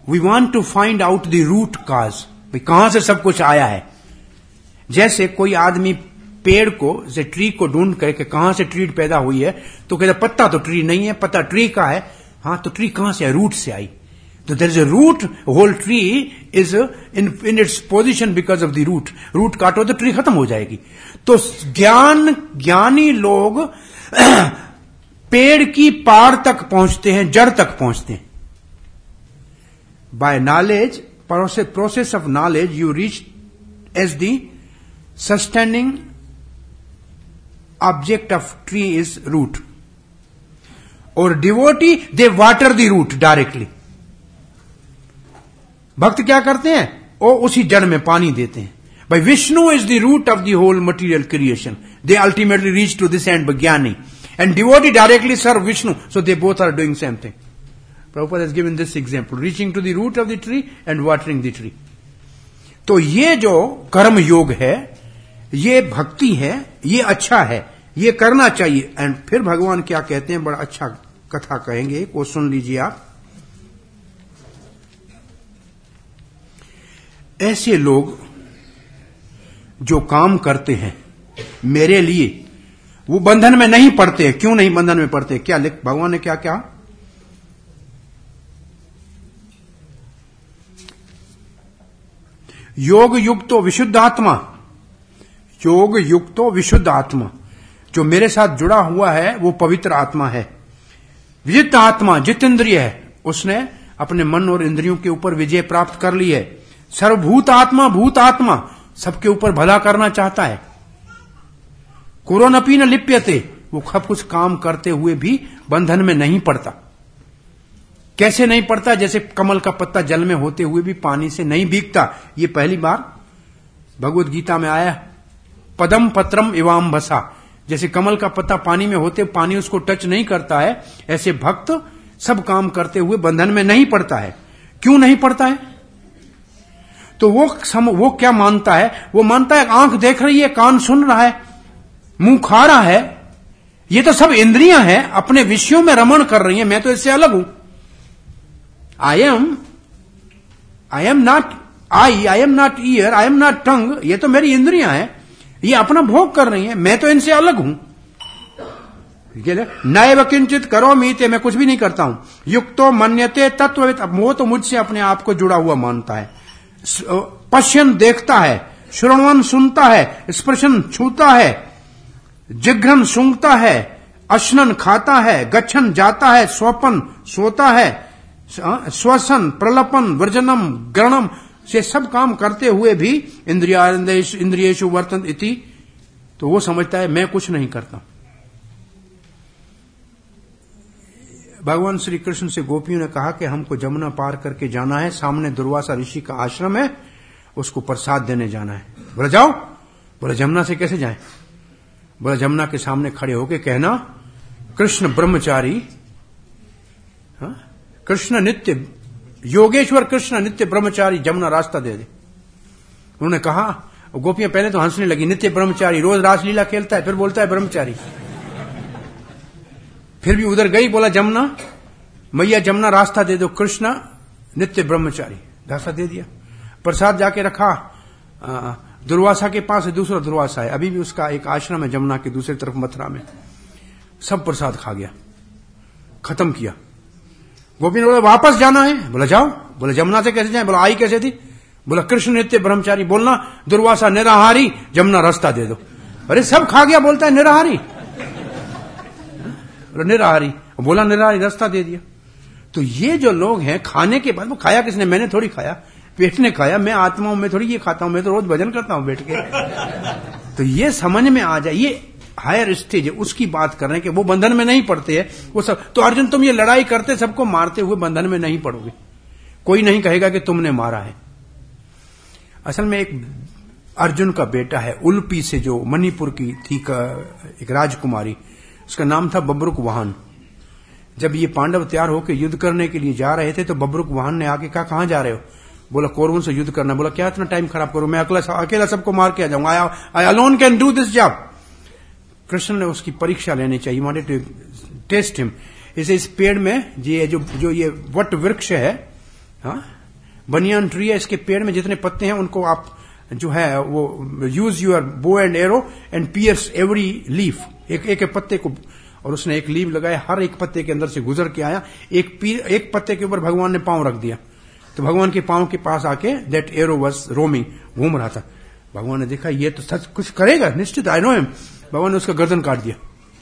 we want to find out the root cause, भाई कहां से सब कुछ आया है। जैसे कोई आदमी पेड़ को, जैसे ट्री को ढूंढ करके कहां से ट्री पैदा हुई है, तो कहता पत्ता तो ट्री नहीं है, पत्ता ट्री का है। हाँ, तो ट्री कहां से है? रूट से आई। तो there is a root, whole tree is in its position because of the root. Root काटो तो ट्री खत्म हो जाएगी। तो ज्ञानी लोग पेड़ की पार तक पहुंचते हैं, जड़ तक पहुंचते हैं। By knowledge, process of knowledge, you reach as the sustaining object of tree is root. Or devotee, they water the root directly. भक्त क्या करते हैं? वो उसी जड़ में पानी देते हैं। By Vishnu is the root of the whole material creation. They ultimately reach to this end, Jnani. And devotee directly serve Vishnu. So they both are doing same thing. Prabhupada has given this example, reaching to the root of the tree and watering the tree. तो ये जो कर्म योग है, ये भक्ति है, ये अच्छा है, ये करना चाहिए। एंड फिर भगवान क्या कहते हैं, बड़ा अच्छा कथा कहेंगे, वो सुन लीजिए आप। ऐसे लोग जो काम करते हैं मेरे लिए, वो बंधन में नहीं पड़ते। क्यों नहीं बंधन में पड़ते? क्या भगवान ने क्या कहा? योग युक्तो विशुद्ध आत्मा, योग युक्तो विशुद्ध आत्मा, जो मेरे साथ जुड़ा हुआ है वो पवित्र आत्मा है। विजित आत्मा, जितेंद्रिय है, उसने अपने मन और इंद्रियों के ऊपर विजय प्राप्त कर ली है। सर्वभूत आत्मा, भूत आत्मा, सबके ऊपर भला करना चाहता है। कुरोनपी न लिप्यते, वो सब कुछ काम करते हुए भी बंधन में नहीं पड़ता। कैसे नहीं पड़ता? जैसे कमल का पत्ता जल में होते हुए भी पानी से नहीं भीगता। ये पहली बार भगवत गीता में आया, पदम पत्रम इवाम भसा। जैसे कमल का पत्ता पानी में होते पानी उसको टच नहीं करता है, ऐसे भक्त सब काम करते हुए बंधन में नहीं पड़ता है। क्यों नहीं पड़ता है? तो वो क्या मानता है? वो मानता है आंख देख रही है, कान सुन रहा है, मुंह खा रहा है, ये तो सब इंद्रियां हैं, अपने विषयों में रमण कर रही हैं, मैं तो इससे अलग हूं। I am not eye, I am not ear, I am not tongue, ये तो मेरी इंद्रियां हैं, ये अपना भोग कर रही हैं, मैं तो इनसे अलग हूं। नैव किंचित करोमीते, मैं कुछ भी नहीं करता हूं। युक्तो मन्यते तत्ववित्, वो तो मुझसे अपने आप को जुड़ा हुआ मानता है। पश्यन देखता है, श्रवण सुनता है, स्पर्शन छूता है, जिघ्रन सूंघता है, अश्नन खाता है, गच्छन जाता है, स्वपन सोता है, श्वसन प्रलपन वर्जनम ग्रणम से सब काम करते हुए भी इंद्रियेषु वर्तन इति, तो वो समझता है मैं कुछ नहीं करता। भगवान श्री कृष्ण से गोपियों ने कहा कि हमको जमुना पार करके जाना है, सामने दुर्वासा ऋषि का आश्रम है, उसको प्रसाद देने जाना है। बोला जाओ। बोला जमुना से कैसे जाएं? बोला जमुना के सामने खड़े होके कहना, कृष्ण ब्रह्मचारी, कृष्ण नित्य योगेश्वर, कृष्ण नित्य ब्रह्मचारी, जमुना रास्ता दे दे। उन्होंने कहा, गोपियां पहले तो हंसने लगी, नित्य ब्रह्मचारी, रोज रासलीला खेलता है, फिर बोलता है ब्रह्मचारी। फिर भी उधर गई, बोला जमुना, मैया जमुना रास्ता दे दो, कृष्ण नित्य ब्रह्मचारी, रास्ता दे दिया। प्रसाद जाके रखा, दुर्वासा के पास है, दूसरा दुर्वासा है, अभी भी उसका एक आश्रम है जमुना के दूसरी तरफ मथुरा में। सब प्रसाद खा गया, खत्म किया। गोपी ने बोला वापस जाना है। बोला जाओ। बोला जमुना से कैसे जाए? बोला आई कैसे थी? बोला कृष्ण नित्य ब्रह्मचारी, बोलना दुर्वासा निराहारी, जमुना रास्ता दे दो। अरे सब खा गया, बोलता है निराहारी। बोला निराहारी, बोला निराहारी, रास्ता दे दिया। तो ये जो लोग हैं, खाने के बाद, वो खाया किसने? मैंने थोड़ी खाया, पेट ने खाया, मैं आत्मा हूं, मैं थोड़ी ये खाता हूं, मैं तो रोज भजन करता हूं बैठ के। तो ये समझ में आ जाए, ये हायर स्टेज है, उसकी बात कर रहे हैं कि वो बंधन में नहीं पड़ते हैं वो सब। तो अर्जुन तुम ये लड़ाई करते, सबको मारते हुए बंधन में नहीं पड़ोगे, कोई नहीं कहेगा कि तुमने मारा है। असल में एक अर्जुन का बेटा है, उल्पी से, जो मणिपुर की थी एक राजकुमारी, उसका नाम था बब्रुक वाहन। जब ये पांडव तैयार होकर युद्ध करने के लिए जा रहे थे तो बब्रुक वाहन ने आके कहा कहां जा रहे हो? बोला कौरवों से युद्ध करना। बोला क्या इतना टाइम खराब करो, मैं अकेला सबको मार के आ जाऊंगा, I alone can do this job. Krishna ने उसकी परीक्षा लेनी चाहिए, वांटेड टू टेस्ट हिम। इसे इस पेड़ में ये जो ये वट वृक्ष है, हाँ, बनियान ट्री है, इसके पेड़ में जितने पत्ते हैं उनको आप जो है वो use your bow and arrow and pierce every leaf, एक एक पत्ते को। और उसने एक लीफ लगाया, हर एक पत्ते के अंदर से गुजर के आया, एक पत्ते के ऊपर भगवान ने पांव रख दिया, तो भगवान के पांव के पास आके दैट एरो वाज रोमिंग, घूम रहा था। भगवान ने देखा ये तो सच कुछ करेगा निश्चित, आई नो हिम। भगवान ने उसका गर्दन काट दिया,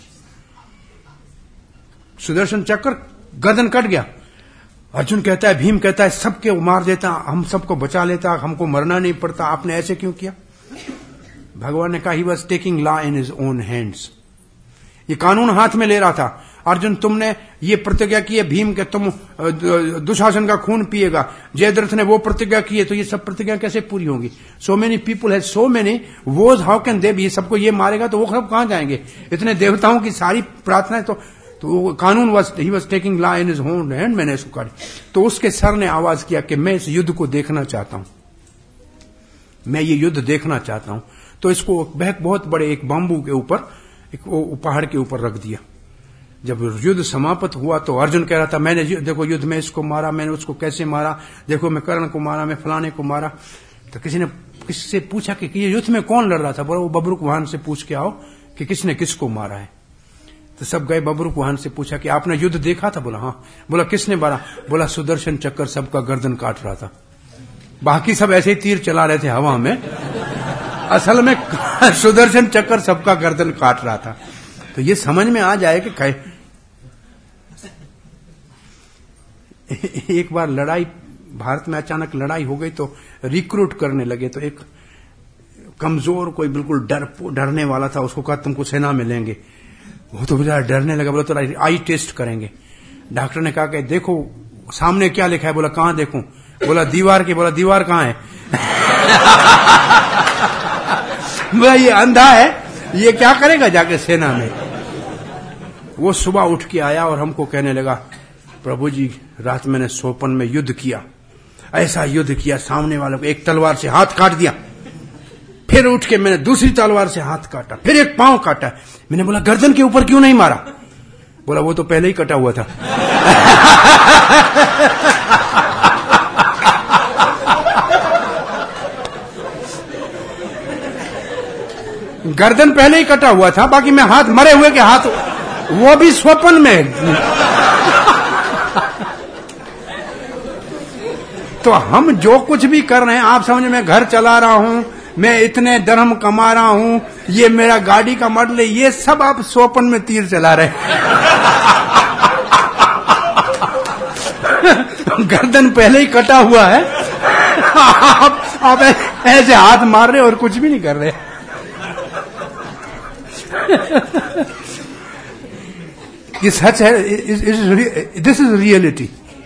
सुदर्शन चक्र गर्दन कट गया। अर्जुन कहता है, भीम कहता है सबके मार देता, हम सबको बचा लेता, हमको मरना नहीं पड़ता, आपने ऐसे क्यों किया? भगवान ने कहा he was taking law in his own hands, ये कानून हाथ में ले रहा था। अर्जुन तुमने ये प्रतिज्ञा की है भीम के तुम दुशासन का खून पिएगा, जयद्रथ ने वो प्रतिज्ञा की है, तो ये सब प्रतिज्ञा कैसे पूरी होंगी? सो मेनी पीपुल है, so many vows, how can they be? सबको ये मारेगा तो वो सब कहां जाएंगे? इतने देवताओं की सारी प्रार्थनाएं, तो कानून he was taking law in his own hand, मैंने इसको काटी। तो उसके सर ने आवाज किया कि मैं इस युद्ध को देखना चाहता हूं, मैं ये युद्ध देखना चाहता हूं। तो इसको बहुत बड़े एक बांबू के ऊपर, एक पहाड़ के ऊपर रख दिया। जब युद्ध समाप्त हुआ तो अर्जुन कह रहा था, मैंने देखो युद्ध में इसको मारा, मैंने उसको कैसे मारा, देखो मैं कर्ण को मारा, मैं फलाने को मारा। तो किसी ने किससे पूछा कि ये युद्ध में कौन लड़ रहा था? बोला वो बबरूक वाहन से पूछ के आओ कि किसने किसको मारा है। तो सब गए, बबरूक वाहन से पूछा कि आपने युद्ध देखा था? बोला हाँ। बोला किसने मारा? बोला सुदर्शन चक्र सबका गर्दन काट रहा था, बाकी सब ऐसे ही तीर चला रहे थे हवा में, असल में सुदर्शन चक्र सबका गर्दन काट रहा था। तो ये समझ में आ जाए कि एक बार लड़ाई, भारत में अचानक लड़ाई हो गई तो रिक्रूट करने लगे, तो एक कमजोर कोई बिल्कुल डरने वाला था, उसको कहा तुमको सेना में लेंगे। वो तो बेचारा डरने लगा, बोला तो आई टेस्ट करेंगे। डॉक्टर ने कहा कि देखो सामने क्या लिखा है? बोला कहां देखूं? बोला दीवार की। बोला दीवार कहां है? बोला ये अंधा है, ये क्या करेगा जाके सेना में? वो सुबह उठ के आया और हमको कहने लगा, प्रभु जी रात मैंने सोपन में युद्ध किया, ऐसा युद्ध किया, सामने वालों को एक तलवार से हाथ काट दिया, फिर उठ के मैंने दूसरी तलवार से हाथ काटा, फिर एक पांव काटा। मैंने बोला गर्दन के ऊपर क्यों नहीं मारा? बोला वो तो पहले ही कटा हुआ था। गर्दन पहले ही कटा हुआ था, बाकी मैं हाथ, मरे हुए के हाथ, वो भी स्वप्न में। तो हम जो कुछ भी कर रहे हैं, आप समझ, मैं घर चला रहा हूं, मैं इतने दरहम कमा रहा हूं, ये मेरा गाड़ी का मॉडल है, ये सब आप स्वप्न में तीर चला रहे हैं। गर्दन पहले ही कटा हुआ है, आप ऐसे हाथ मार रहे और कुछ भी नहीं कर रहे। ये सच है, दिस इज रियलिटी,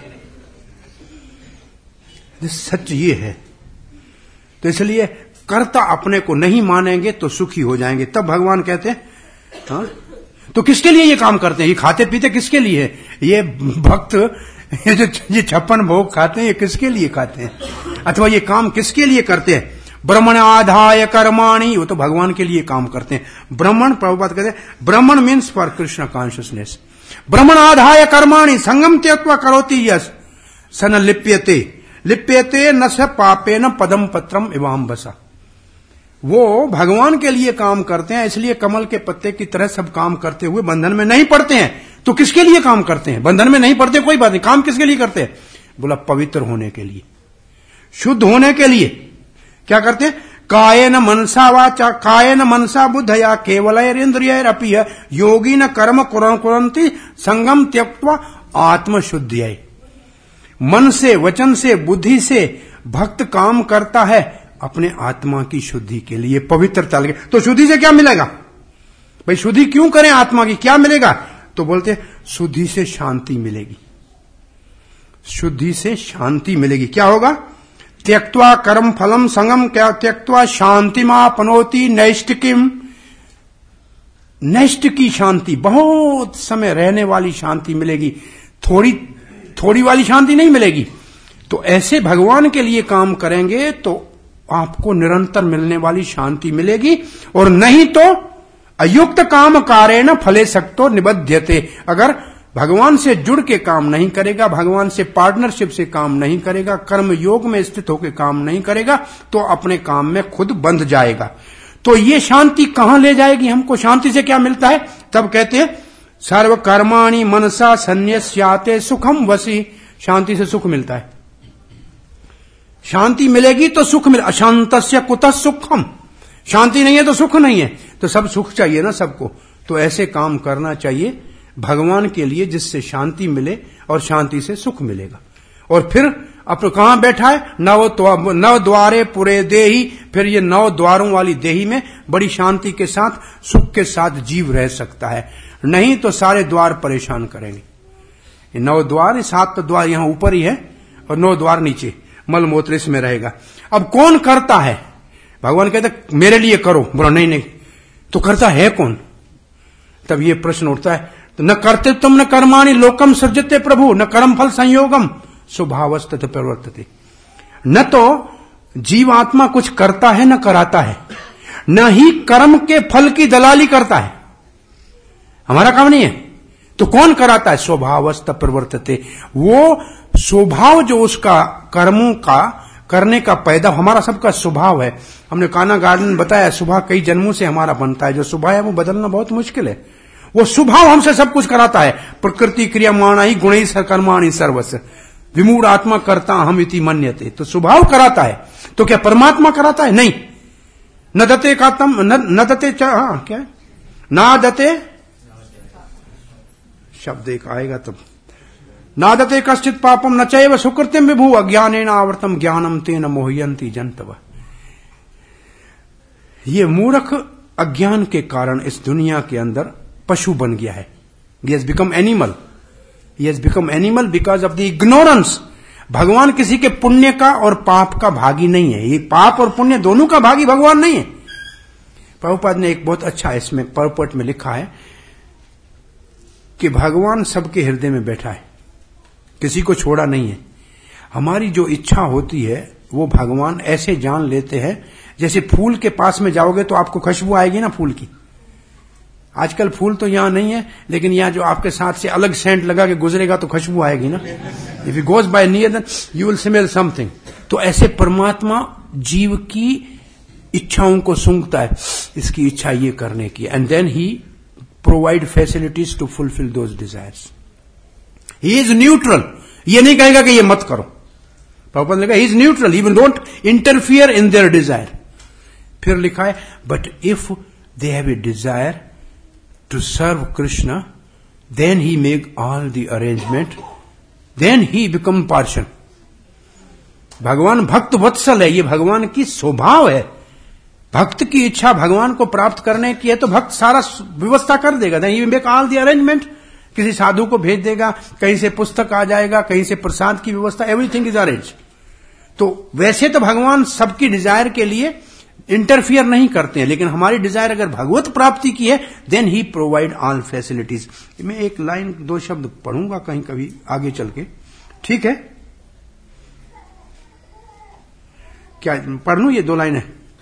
सच ये है। तो इसलिए कर्ता अपने को नहीं मानेंगे तो सुखी हो जाएंगे। तब भगवान कहते हैं हाँ? तो किसके लिए ये काम करते हैं? ये खाते पीते किसके लिए है? ये भक्त ये जो ये 56 भोग खाते हैं, ये किसके लिए खाते हैं? अथवा ये काम किसके लिए करते हैं? ब्रह्मण आधाय कर्माणि, वो तो भगवान के लिए काम करते हैं। ब्रह्मण, प्रभुपाद कहते हैं ब्रह्मण मीन्स फॉर कृष्ण कॉन्शियसनेस। ब्रह्मण आधाय कर्माणि संगम त्यक्त्वा करोति यस सन लिप्यते लिप्यते न स पापे न पदम पत्रम इवाम बसा। वो भगवान के लिए काम करते हैं, इसलिए कमल के पत्ते की तरह सब काम करते हुए बंधन में नहीं पड़ते हैं। तो किसके लिए काम करते हैं? बंधन में नहीं पड़ते, कोई बात नहीं, काम किसके लिए करते हैं? बोला पवित्र होने के लिए, शुद्ध होने के लिए। क्या करते हैं? कायेन मनसा वाचा कायेन मनसा बुद्धया केवलैरिंद्रियैरपि योगी न कर्म कुर्वन्ति संगम त्यक्त्वा आत्मशुद्धियै। मन से, वचन से, बुद्धि से भक्त काम करता है अपने आत्मा की शुद्धि के लिए, पवित्रता लगे। तो शुद्धि से क्या मिलेगा भाई? शुद्धि क्यों करें आत्मा की? क्या मिलेगा? तो बोलते शुद्धि से शांति मिलेगी, शुद्धि से शांति मिलेगी। क्या होगा? त्यक्त्वा कर्म फलम संगम, क्या त्यक्त्वा शांतिमापनोति नैष्टिकीम। नैष्ट की शांति, बहुत समय रहने वाली शांति मिलेगी, थोड़ी वाली शांति नहीं मिलेगी। तो ऐसे भगवान के लिए काम करेंगे तो आपको निरंतर मिलने वाली शांति मिलेगी। और नहीं तो अयुक्त काम कारेण फले सक्तो निबध्यते। अगर भगवान से जुड़ के काम नहीं करेगा, भगवान से पार्टनरशिप से काम नहीं करेगा, कर्म योग में स्थित होकर काम नहीं करेगा, तो अपने काम में खुद बंध जाएगा। तो ये शांति कहां ले जाएगी हमको? शांति से क्या मिलता है? तब कहते हैं सर्व कर्माणि मनसा संन्यस्याते सुखम वसी। शांति से सुख मिलता है। शांति मिलेगी तो सुख मिले। अशांतस्य कुतः सुखम। शांति नहीं है तो सुख नहीं है। तो सब सुख चाहिए ना सबको। तो ऐसे काम करना चाहिए भगवान के लिए जिससे शांति मिले और शांति से सुख मिलेगा। और फिर अब कहां बैठा है? नव द्वारे पुरे देही। फिर ये 9 द्वारों वाली देही में बड़ी शांति के साथ सुख के साथ जीव रह सकता है। नहीं तो सारे द्वार परेशान करेंगे। ये 9 द्वार, 7 द्वार यहां ऊपर ही है और 9 द्वार नीचे, मलमूत्र इसमें रहेगा। अब कौन करता है? भगवान कहते मेरे लिए करो। बोला नहीं, तो करता है कौन? तब ये प्रश्न उठता है, तो न करते तुम न कर्माणि लोकम सृजते प्रभु न कर्म फल संयोगम स्वभावस्तत प्रवर्तते। न तो जीवात्मा कुछ करता है न कराता है, न ही कर्म के फल की दलाली करता है। हमारा काम नहीं है। तो कौन कराता है? स्वभावस्त प्रवर्तते। वो स्वभाव जो उसका कर्मों का करने का पैदा, हमारा सबका स्वभाव है। हमने कान्हा गार्डन में बताया स्वभाव कई जन्मों से हमारा बनता है। जो स्वभाव है वो बदलना बहुत मुश्किल है। वो स्वभाव हमसे सब कुछ कराता है। प्रकृति क्रियमाणा ही गुणै कर्माणि सर्वस्य विमूढ़ आत्मा करता हम इति मन्यते। तो स्वभाव कराता है। तो क्या परमात्मा कराता है? नहीं। न दते कातम न दते क्या ना दते शब्द एक आएगा तब। नादते कश्चित पापम न चैव सुकृतिम विभु अज्ञानेन आवृतम ज्ञानम तेन मोहयन्ति जन्तव। ये मूर्ख अज्ञान के कारण इस दुनिया के अंदर पशु बन गया है। He has become animal. He has become animal because of the ignorance. भगवान किसी के पुण्य का और पाप का भागी नहीं है। ये पाप और पुण्य दोनों का भागी भगवान नहीं है। प्रभुपाद ने एक बहुत अच्छा इसमें परपट में लिखा है कि भगवान सबके हृदय में बैठा है, किसी को छोड़ा नहीं है। हमारी जो इच्छा होती है वो भगवान ऐसे जान लेते हैं, जैसे फूल के पास में जाओगे तो आपको खुशबू आएगी ना फूल की। आजकल फूल तो यहां नहीं है, लेकिन यहां जो आपके साथ से अलग सेंट लगा के गुजरेगा तो खुशबू आएगी ना। If you goes by near then you will smell something. तो ऐसे परमात्मा जीव की इच्छाओं को सूंघता है, इसकी इच्छा ये करने की, and then he provide facilities to fulfil those desires. He is neutral. ये नहीं कहेगा कि ये मत करो। प्रभुपाद ने कहा he is neutral, he will don't interfere in their desire. फिर लिखा है but if they have a desire to serve Krishna, then he make all the arrangement, then he become partial. भगवान भक्त वत्सल है, ये भगवान की स्वभाव है। भक्त की इच्छा भगवान को प्राप्त करने की है तो भक्त सारा व्यवस्था कर देगा। then he will make all the arrangement. किसी साधु को भेज देगा, कहीं से पुस्तक आ जाएगा, कहीं से प्रसाद की व्यवस्था, एवरीथिंग इज अरेंज। तो वैसे तो भगवान सबकी डिजायर के लिए इंटरफियर नहीं करते हैं, लेकिन हमारी डिजायर अगर भगवत प्राप्ति की है then he provide all facilities. मैं एक लाइन 2 शब्द पढ़ूंगा कहीं कभी आगे चल के, ठीक है? क्या पढ़ लूं? ये 2 लाइन है।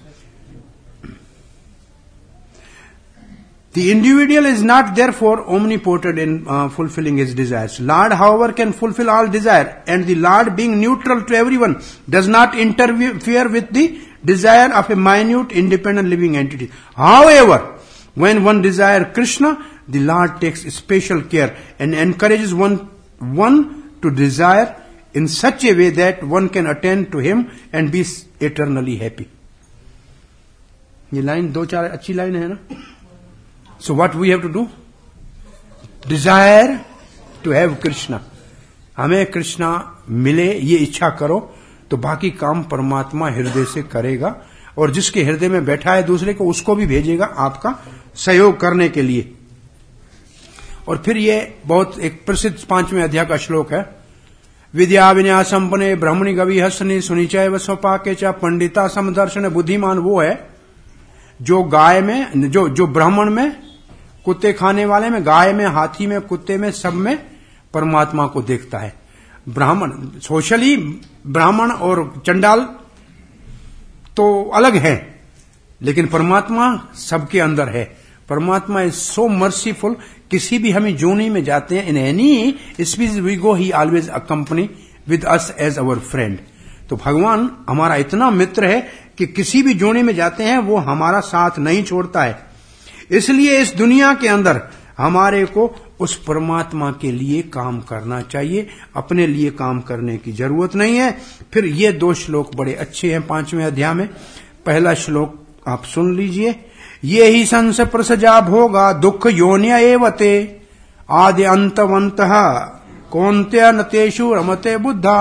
The individual is not therefore omnipotent in fulfilling his desires. Lord, however, can fulfill all desire, and the Lord, being neutral to everyone, does not interfere with the desire of a minute, independent living entity. However, when one desires Krishna, the Lord takes special care and encourages one to desire in such a way that one can attain to him and be eternally happy. ये line 2-4 अच्छी line है ना? So what we have to do? Desire to have Krishna. हमें कृष्णा मिले ये इच्छा करो तो बाकी काम परमात्मा हृदय से करेगा, और जिसके हृदय में बैठा है दूसरे को उसको भी भेजेगा आपका सहयोग करने के लिए। और फिर ये बहुत एक प्रसिद्ध 5वें अध्याय का श्लोक है। विद्या विन्यासंपन्ने ब्रह्मणि गवि हसनि सुनिचय व स्वपाके च पंडिता समदर्शन। बुद्धिमान वो है जो गाय में, जो ब्राह्मण में, कुत्ते खाने वाले में, गाय में, हाथी में, कुत्ते में, सब में परमात्मा को देखता है। ब्राह्मण सोशली ब्राह्मण और चंडाल तो अलग है, लेकिन परमात्मा सबके अंदर है। परमात्मा इज सो मर्सीफुल किसी भी हम जोनी में जाते हैं, in any species we go, he always accompany with us as our friend. तो भगवान हमारा इतना मित्र है कि किसी भी जोनी में जाते हैं वो हमारा साथ नहीं छोड़ता है। इसलिए इस दुनिया के अंदर हमारे को उस परमात्मा के लिए काम करना चाहिए, अपने लिए काम करने की जरूरत नहीं है। फिर ये 2 श्लोक बड़े अच्छे हैं 5वें अध्याय में। पहला श्लोक आप सुन लीजिए। ये ही संस प्रसजा भोगा दुख योन्य एवते आदि अंतवंतः कौन्त्य नतेषु रमते बुद्धा।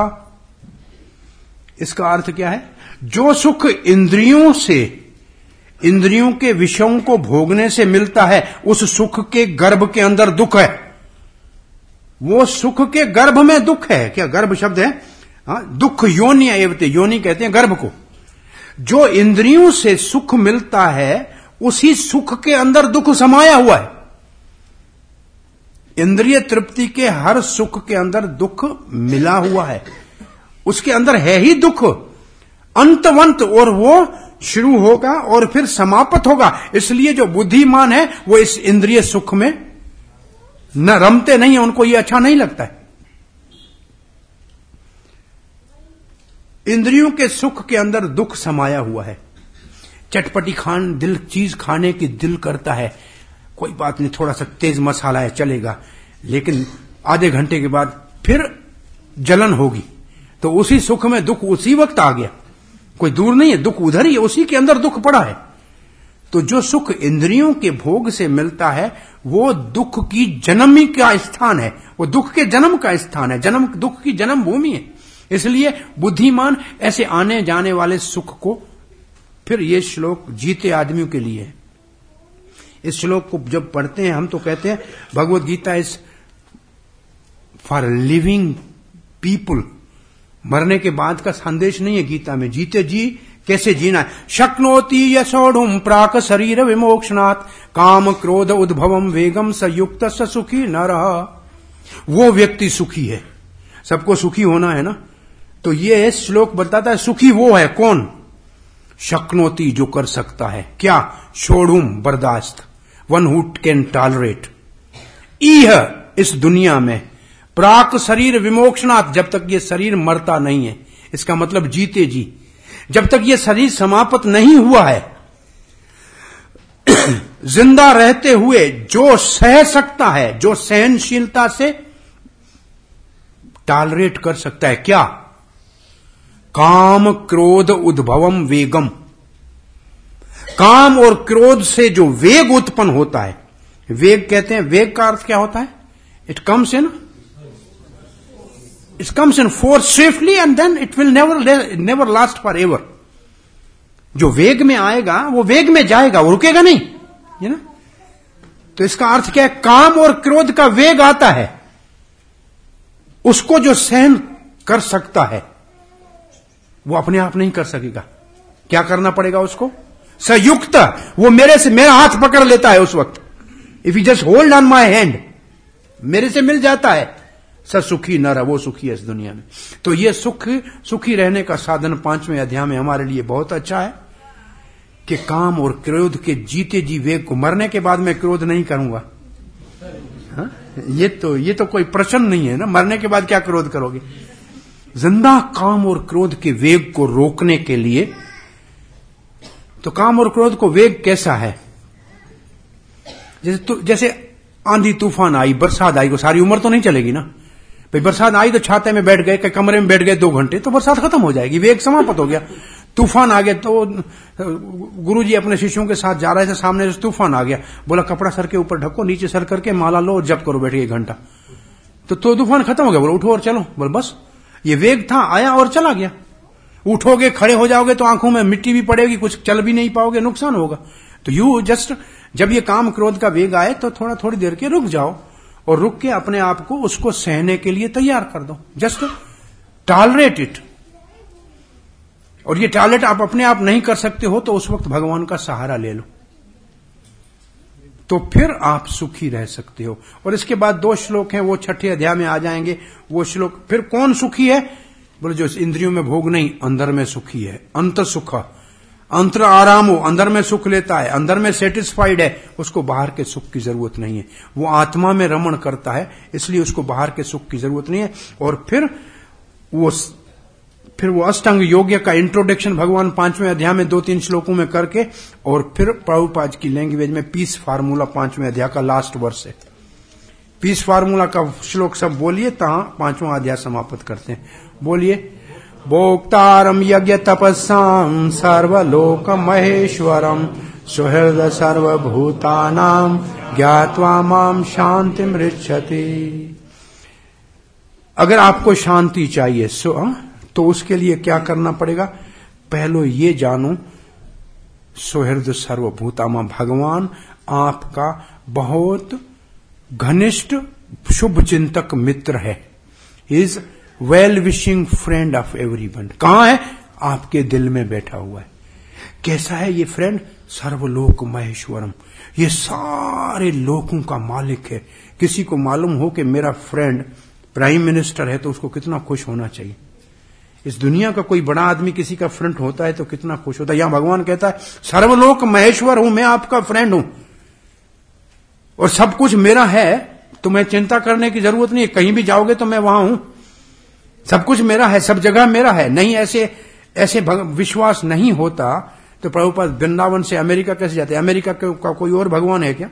इसका अर्थ क्या है? जो सुख इंद्रियों से, इंद्रियों के विषयों को भोगने से मिलता है, उस सुख के गर्भ के अंदर दुख है। वो सुख के गर्भ में दुख है। क्या गर्भ शब्द है? दुख योनि एवते, योनि कहते हैं गर्भ को। जो इंद्रियों से सुख मिलता है उसी सुख के अंदर दुख समाया हुआ है। इंद्रिय तृप्ति के हर सुख के अंदर दुख मिला हुआ है, उसके अंदर है ही दुख अंतवंत, और वो शुरू होगा और फिर समाप्त होगा। इसलिए जो बुद्धिमान है वो इस इंद्रिय सुख में न रमते नहीं है, उनको ये अच्छा नहीं लगता है। इंद्रियों के सुख के अंदर दुख समाया हुआ है। चटपटी चीज खाने की दिल करता है, कोई बात नहीं, थोड़ा सा तेज मसाला है चलेगा, लेकिन आधे घंटे के बाद फिर जलन होगी। तो उसी सुख में दुख उसी वक्त आ गया, कोई दूर नहीं है, दुख उधर ही है, उसी के अंदर दुख पड़ा है। तो जो सुख इंद्रियों के भोग से मिलता है वो दुख की जन्म का स्थान है, वो दुख के जन्म का स्थान है, दुख की जन्म भूमि है। इसलिए बुद्धिमान ऐसे आने जाने वाले सुख को, फिर ये श्लोक जीते आदमियों के लिए है। इस श्लोक को जब पढ़ते हैं हम तो कहते हैं Bhagavad Gita is for living people. मरने के बाद का संदेश नहीं है गीता में, जीते जी कैसे जीना है। शक्नोति यशोढ़ुम प्राक शरीर विमोक्षणात् काम क्रोध उद्भवम वेगम संयुक्त स सुखी नरः। वो व्यक्ति सुखी है, सबको सुखी होना है ना। तो ये श्लोक बताता है सुखी वो है कौन? शक्नोति, जो कर सकता है। क्या? शोढ़ुम, बर्दाश्त, वन हु कैन टॉलरेट। इह, इस दुनिया में, प्राक शरीर विमोक्षणात्, जब तक ये शरीर मरता नहीं है, इसका मतलब जीते जी, जब तक ये शरीर समाप्त नहीं हुआ है, जिंदा रहते हुए जो सह सकता है, जो सहनशीलता से टॉलरेट कर सकता है। क्या? काम क्रोध उद्भवम वेगम। काम और क्रोध से जो वेग उत्पन्न होता है, वेग कहते हैं, वेग का अर्थ क्या होता है? It comes in force swiftly and then it will never last for ever. जो वेग में आएगा वो वेग में जाएगा, वो रुकेगा नहीं, है ना। तो इसका अर्थ क्या है? काम और क्रोध का वेग आता है, उसको जो सहन कर सकता है वो अपने आप नहीं कर सकेगा। क्या करना पड़ेगा उसको? संयुक्त, वो मेरा हाथ पकड़ लेता है उस वक्त। If you just hold on my hand, मेरे से मिल जाता है। सुखी नर, वो सुखी है इस दुनिया में। तो ये सुखी रहने का साधन 5वें अध्याय में हमारे लिए बहुत अच्छा है कि काम और क्रोध के जीते जी वेग को, मरने के बाद मैं क्रोध नहीं करूंगा। हाँ? ये तो कोई प्रश्न नहीं है ना, मरने के बाद क्या क्रोध करोगे। जिंदा काम और क्रोध के वेग को रोकने के लिए, तो काम और क्रोध को वेग कैसा है? जैसे आंधी तूफान आई, बरसात आई, को सारी उम्र तो नहीं चलेगी ना भाई। बरसात आई तो छाते में बैठ गए, कमरे में बैठ गए 2 घंटे, तो बरसात खत्म हो जाएगी, वेग समाप्त हो गया। तूफान आ गया, तो गुरुजी अपने शिष्यों के साथ जा रहे थे, सामने से तूफान आ गया, बोला कपड़ा सर के ऊपर ढको, नीचे सर करके माला लो और जप करो, बैठ 1 घंटा। तो तूफान खत्म हो गया, बोलो उठो और चलो, बोल बस ये वेग था, आया और चला गया। उठोगे, खड़े हो जाओगे तो आंखों में मिट्टी भी पड़ेगी, कुछ चल भी नहीं पाओगे, नुकसान होगा। तो यू जस्ट, जब ये काम क्रोध का वेग आए तो थोड़ी देर के रुक जाओ और रुक के अपने आप को उसको सहने के लिए तैयार कर दो। Just tolerate it. और ये टॉलरेट आप अपने आप नहीं कर सकते हो तो उस वक्त भगवान का सहारा ले लो, तो फिर आप सुखी रह सकते हो। और इसके बाद 2 श्लोक हैं, वो 6ठे अध्याय में आ जाएंगे। वो श्लोक, फिर कौन सुखी है? बोले जो इंद्रियों में भोग नहीं, अंदर में सुखी है। अंत सुख, अंतर आराम हो, अंदर में सुख लेता है, अंदर में सेटिस्फाइड है, उसको बाहर के सुख की जरूरत नहीं है। वो आत्मा में रमण करता है, इसलिए उसको बाहर के सुख की जरूरत नहीं है। और फिर वो अष्टांग योग्य का इंट्रोडक्शन भगवान 5वें अध्याय में 2-3 श्लोकों में करके, और फिर प्रभुपाद की लैंग्वेज में पीस फार्मूला 5वें अध्याय का लास्ट वर्ष है। पीस फार्मूला का श्लोक सब बोलिए, तहां 5वां अध्याय समाप्त करते हैं। बोलिए, भोक्तारम यज्ञ तपस्साम सर्वलोक महेश्वरम सुहृद सर्वभूतानाम ज्ञात्वा माम शांति मृच्छति। अगर आपको शांति चाहिए तो उसके लिए क्या करना पड़ेगा? पहले ये जानो, सुहृद सर्वभूतामा, भगवान आपका बहुत घनिष्ठ शुभ चिंतक मित्र है। Is well wishing friend of everyone. कहां है? आपके दिल में बैठा हुआ है। कैसा है ये फ्रेंड? सर्वलोक महेश्वरम, ये सारे लोकों का मालिक है। किसी को मालूम हो कि मेरा फ्रेंड प्राइम मिनिस्टर है तो उसको कितना खुश होना चाहिए। इस दुनिया का कोई बड़ा आदमी किसी का फ्रेंड होता है तो कितना खुश होता है। यहां भगवान कहता है सर्वलोक महेश्वर हूं, मैं आपका फ्रेंड हूं और सब कुछ मेरा है, तुम्हें चिंता करने की जरूरत नहीं है। कहीं भी जाओगे तो मैं वहां हूं, सब कुछ मेरा है, सब जगह मेरा है। नहीं, ऐसे विश्वास नहीं होता तो प्रभुपाद वृंदावन से अमेरिका कैसे जाते? अमेरिका का कोई और भगवान है क्या?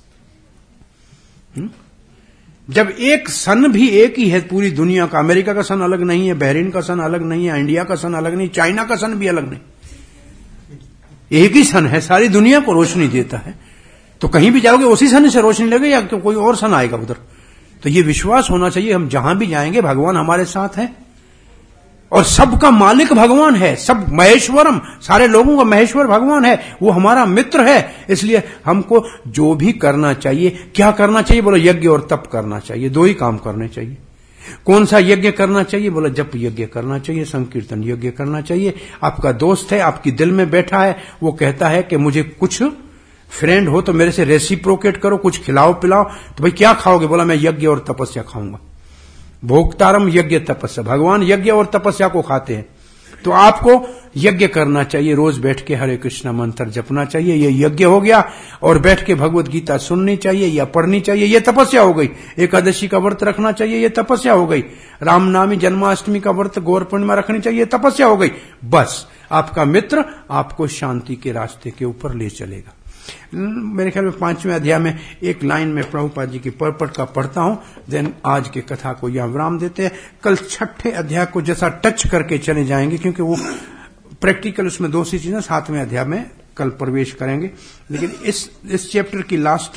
जब एक सन भी एक ही है पूरी दुनिया का, अमेरिका का सन अलग नहीं है, बहरीन का सन अलग नहीं है, इंडिया का सन अलग नहीं, चाइना का सन भी अलग नहीं, एक ही सन है, सारी दुनिया को रोशनी देता है। तो कहीं भी जाओगे उसी सन से रोशनी लगे या कोई और सन आएगा उधर? तो ये विश्वास होना चाहिए, हम जहां भी जाएंगे भगवान हमारे साथ है और सबका मालिक भगवान है। सब महेश्वरम, सारे लोगों का महेश्वर भगवान है, वो हमारा मित्र है। इसलिए हमको जो भी करना चाहिए, क्या करना चाहिए? बोलो यज्ञ और तप करना चाहिए, दो ही काम करने चाहिए। कौन सा यज्ञ करना चाहिए? बोला जप यज्ञ करना चाहिए, संकीर्तन यज्ञ करना चाहिए। आपका दोस्त है, आपकी दिल में बैठा है, वो कहता है कि मुझे कुछ फ्रेंड हो तो मेरे से रेसिप्रोकेट करो, कुछ खिलाओ पिलाओ। तो भाई क्या खाओगे? बोला मैं यज्ञ और तपस्या खाऊंगा। भोक्तारम यज्ञ तपस्या, भगवान यज्ञ और तपस्या को खाते हैं। तो आपको यज्ञ करना चाहिए, रोज बैठ के हरे कृष्ण मंत्र जपना चाहिए, ये यज्ञ हो गया। और बैठ के भगवत गीता सुननी चाहिए या पढ़नी चाहिए, ये तपस्या हो गई। एकादशी का व्रत रखना चाहिए, ये तपस्या हो गई। रामनामी जन्माष्टमी का व्रत, गौर पूर्णिमा रखनी चाहिए, तपस्या हो गई। बस आपका मित्र आपको शांति के रास्ते के ऊपर ले चलेगा। मेरे ख्याल में 5वें अध्याय में एक लाइन में प्रभुपाद जी की परपट का पढ़ता हूं, देन आज की कथा को यहां विराम देते हैं। कल 6ठे अध्याय को जैसा टच करके चले जाएंगे, क्योंकि वो प्रैक्टिकल उसमें 2 चीजें 7वें अध्याय में कल प्रवेश करेंगे। लेकिन इस चैप्टर की लास्ट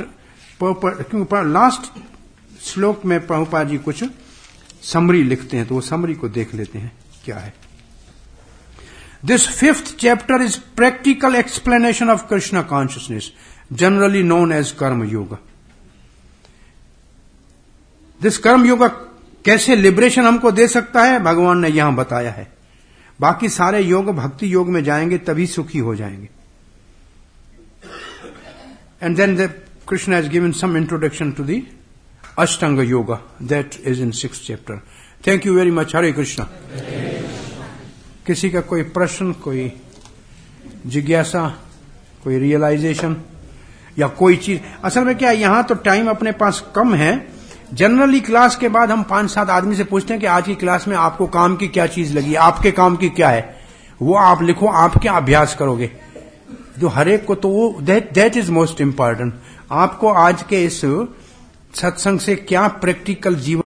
श्लोक में प्रभुपाद जी कुछ समरी लिखते हैं, तो वो समरी को देख लेते हैं क्या है। This 5th chapter is practical explanation of Krishna consciousness, generally known as Karma Yoga. This Karma Yoga कैसे लिबरेशन हमको दे सकता है, भगवान ने यहां बताया है। बाकी सारे योग भक्ति योग में जाएंगे तभी सुखी हो जाएंगे। And then Krishna has given some introduction to the Ashtanga Yoga, that is in 6th chapter. Thank you very much. Hare Krishna. किसी का कोई प्रश्न, कोई जिज्ञासा, कोई रियलाइजेशन या कोई चीज? असल में क्या है, यहां तो टाइम अपने पास कम है। जनरली क्लास के बाद हम 5-7 आदमी से पूछते हैं कि आज की क्लास में आपको काम की क्या चीज लगी, आपके काम की क्या है, वो आप लिखो, आप क्या अभ्यास करोगे। जो हरेक को तो वो दैट इज मोस्ट इंपॉर्टेंट। आपको आज के इस सत्संग से क्या प्रैक्टिकल जीवन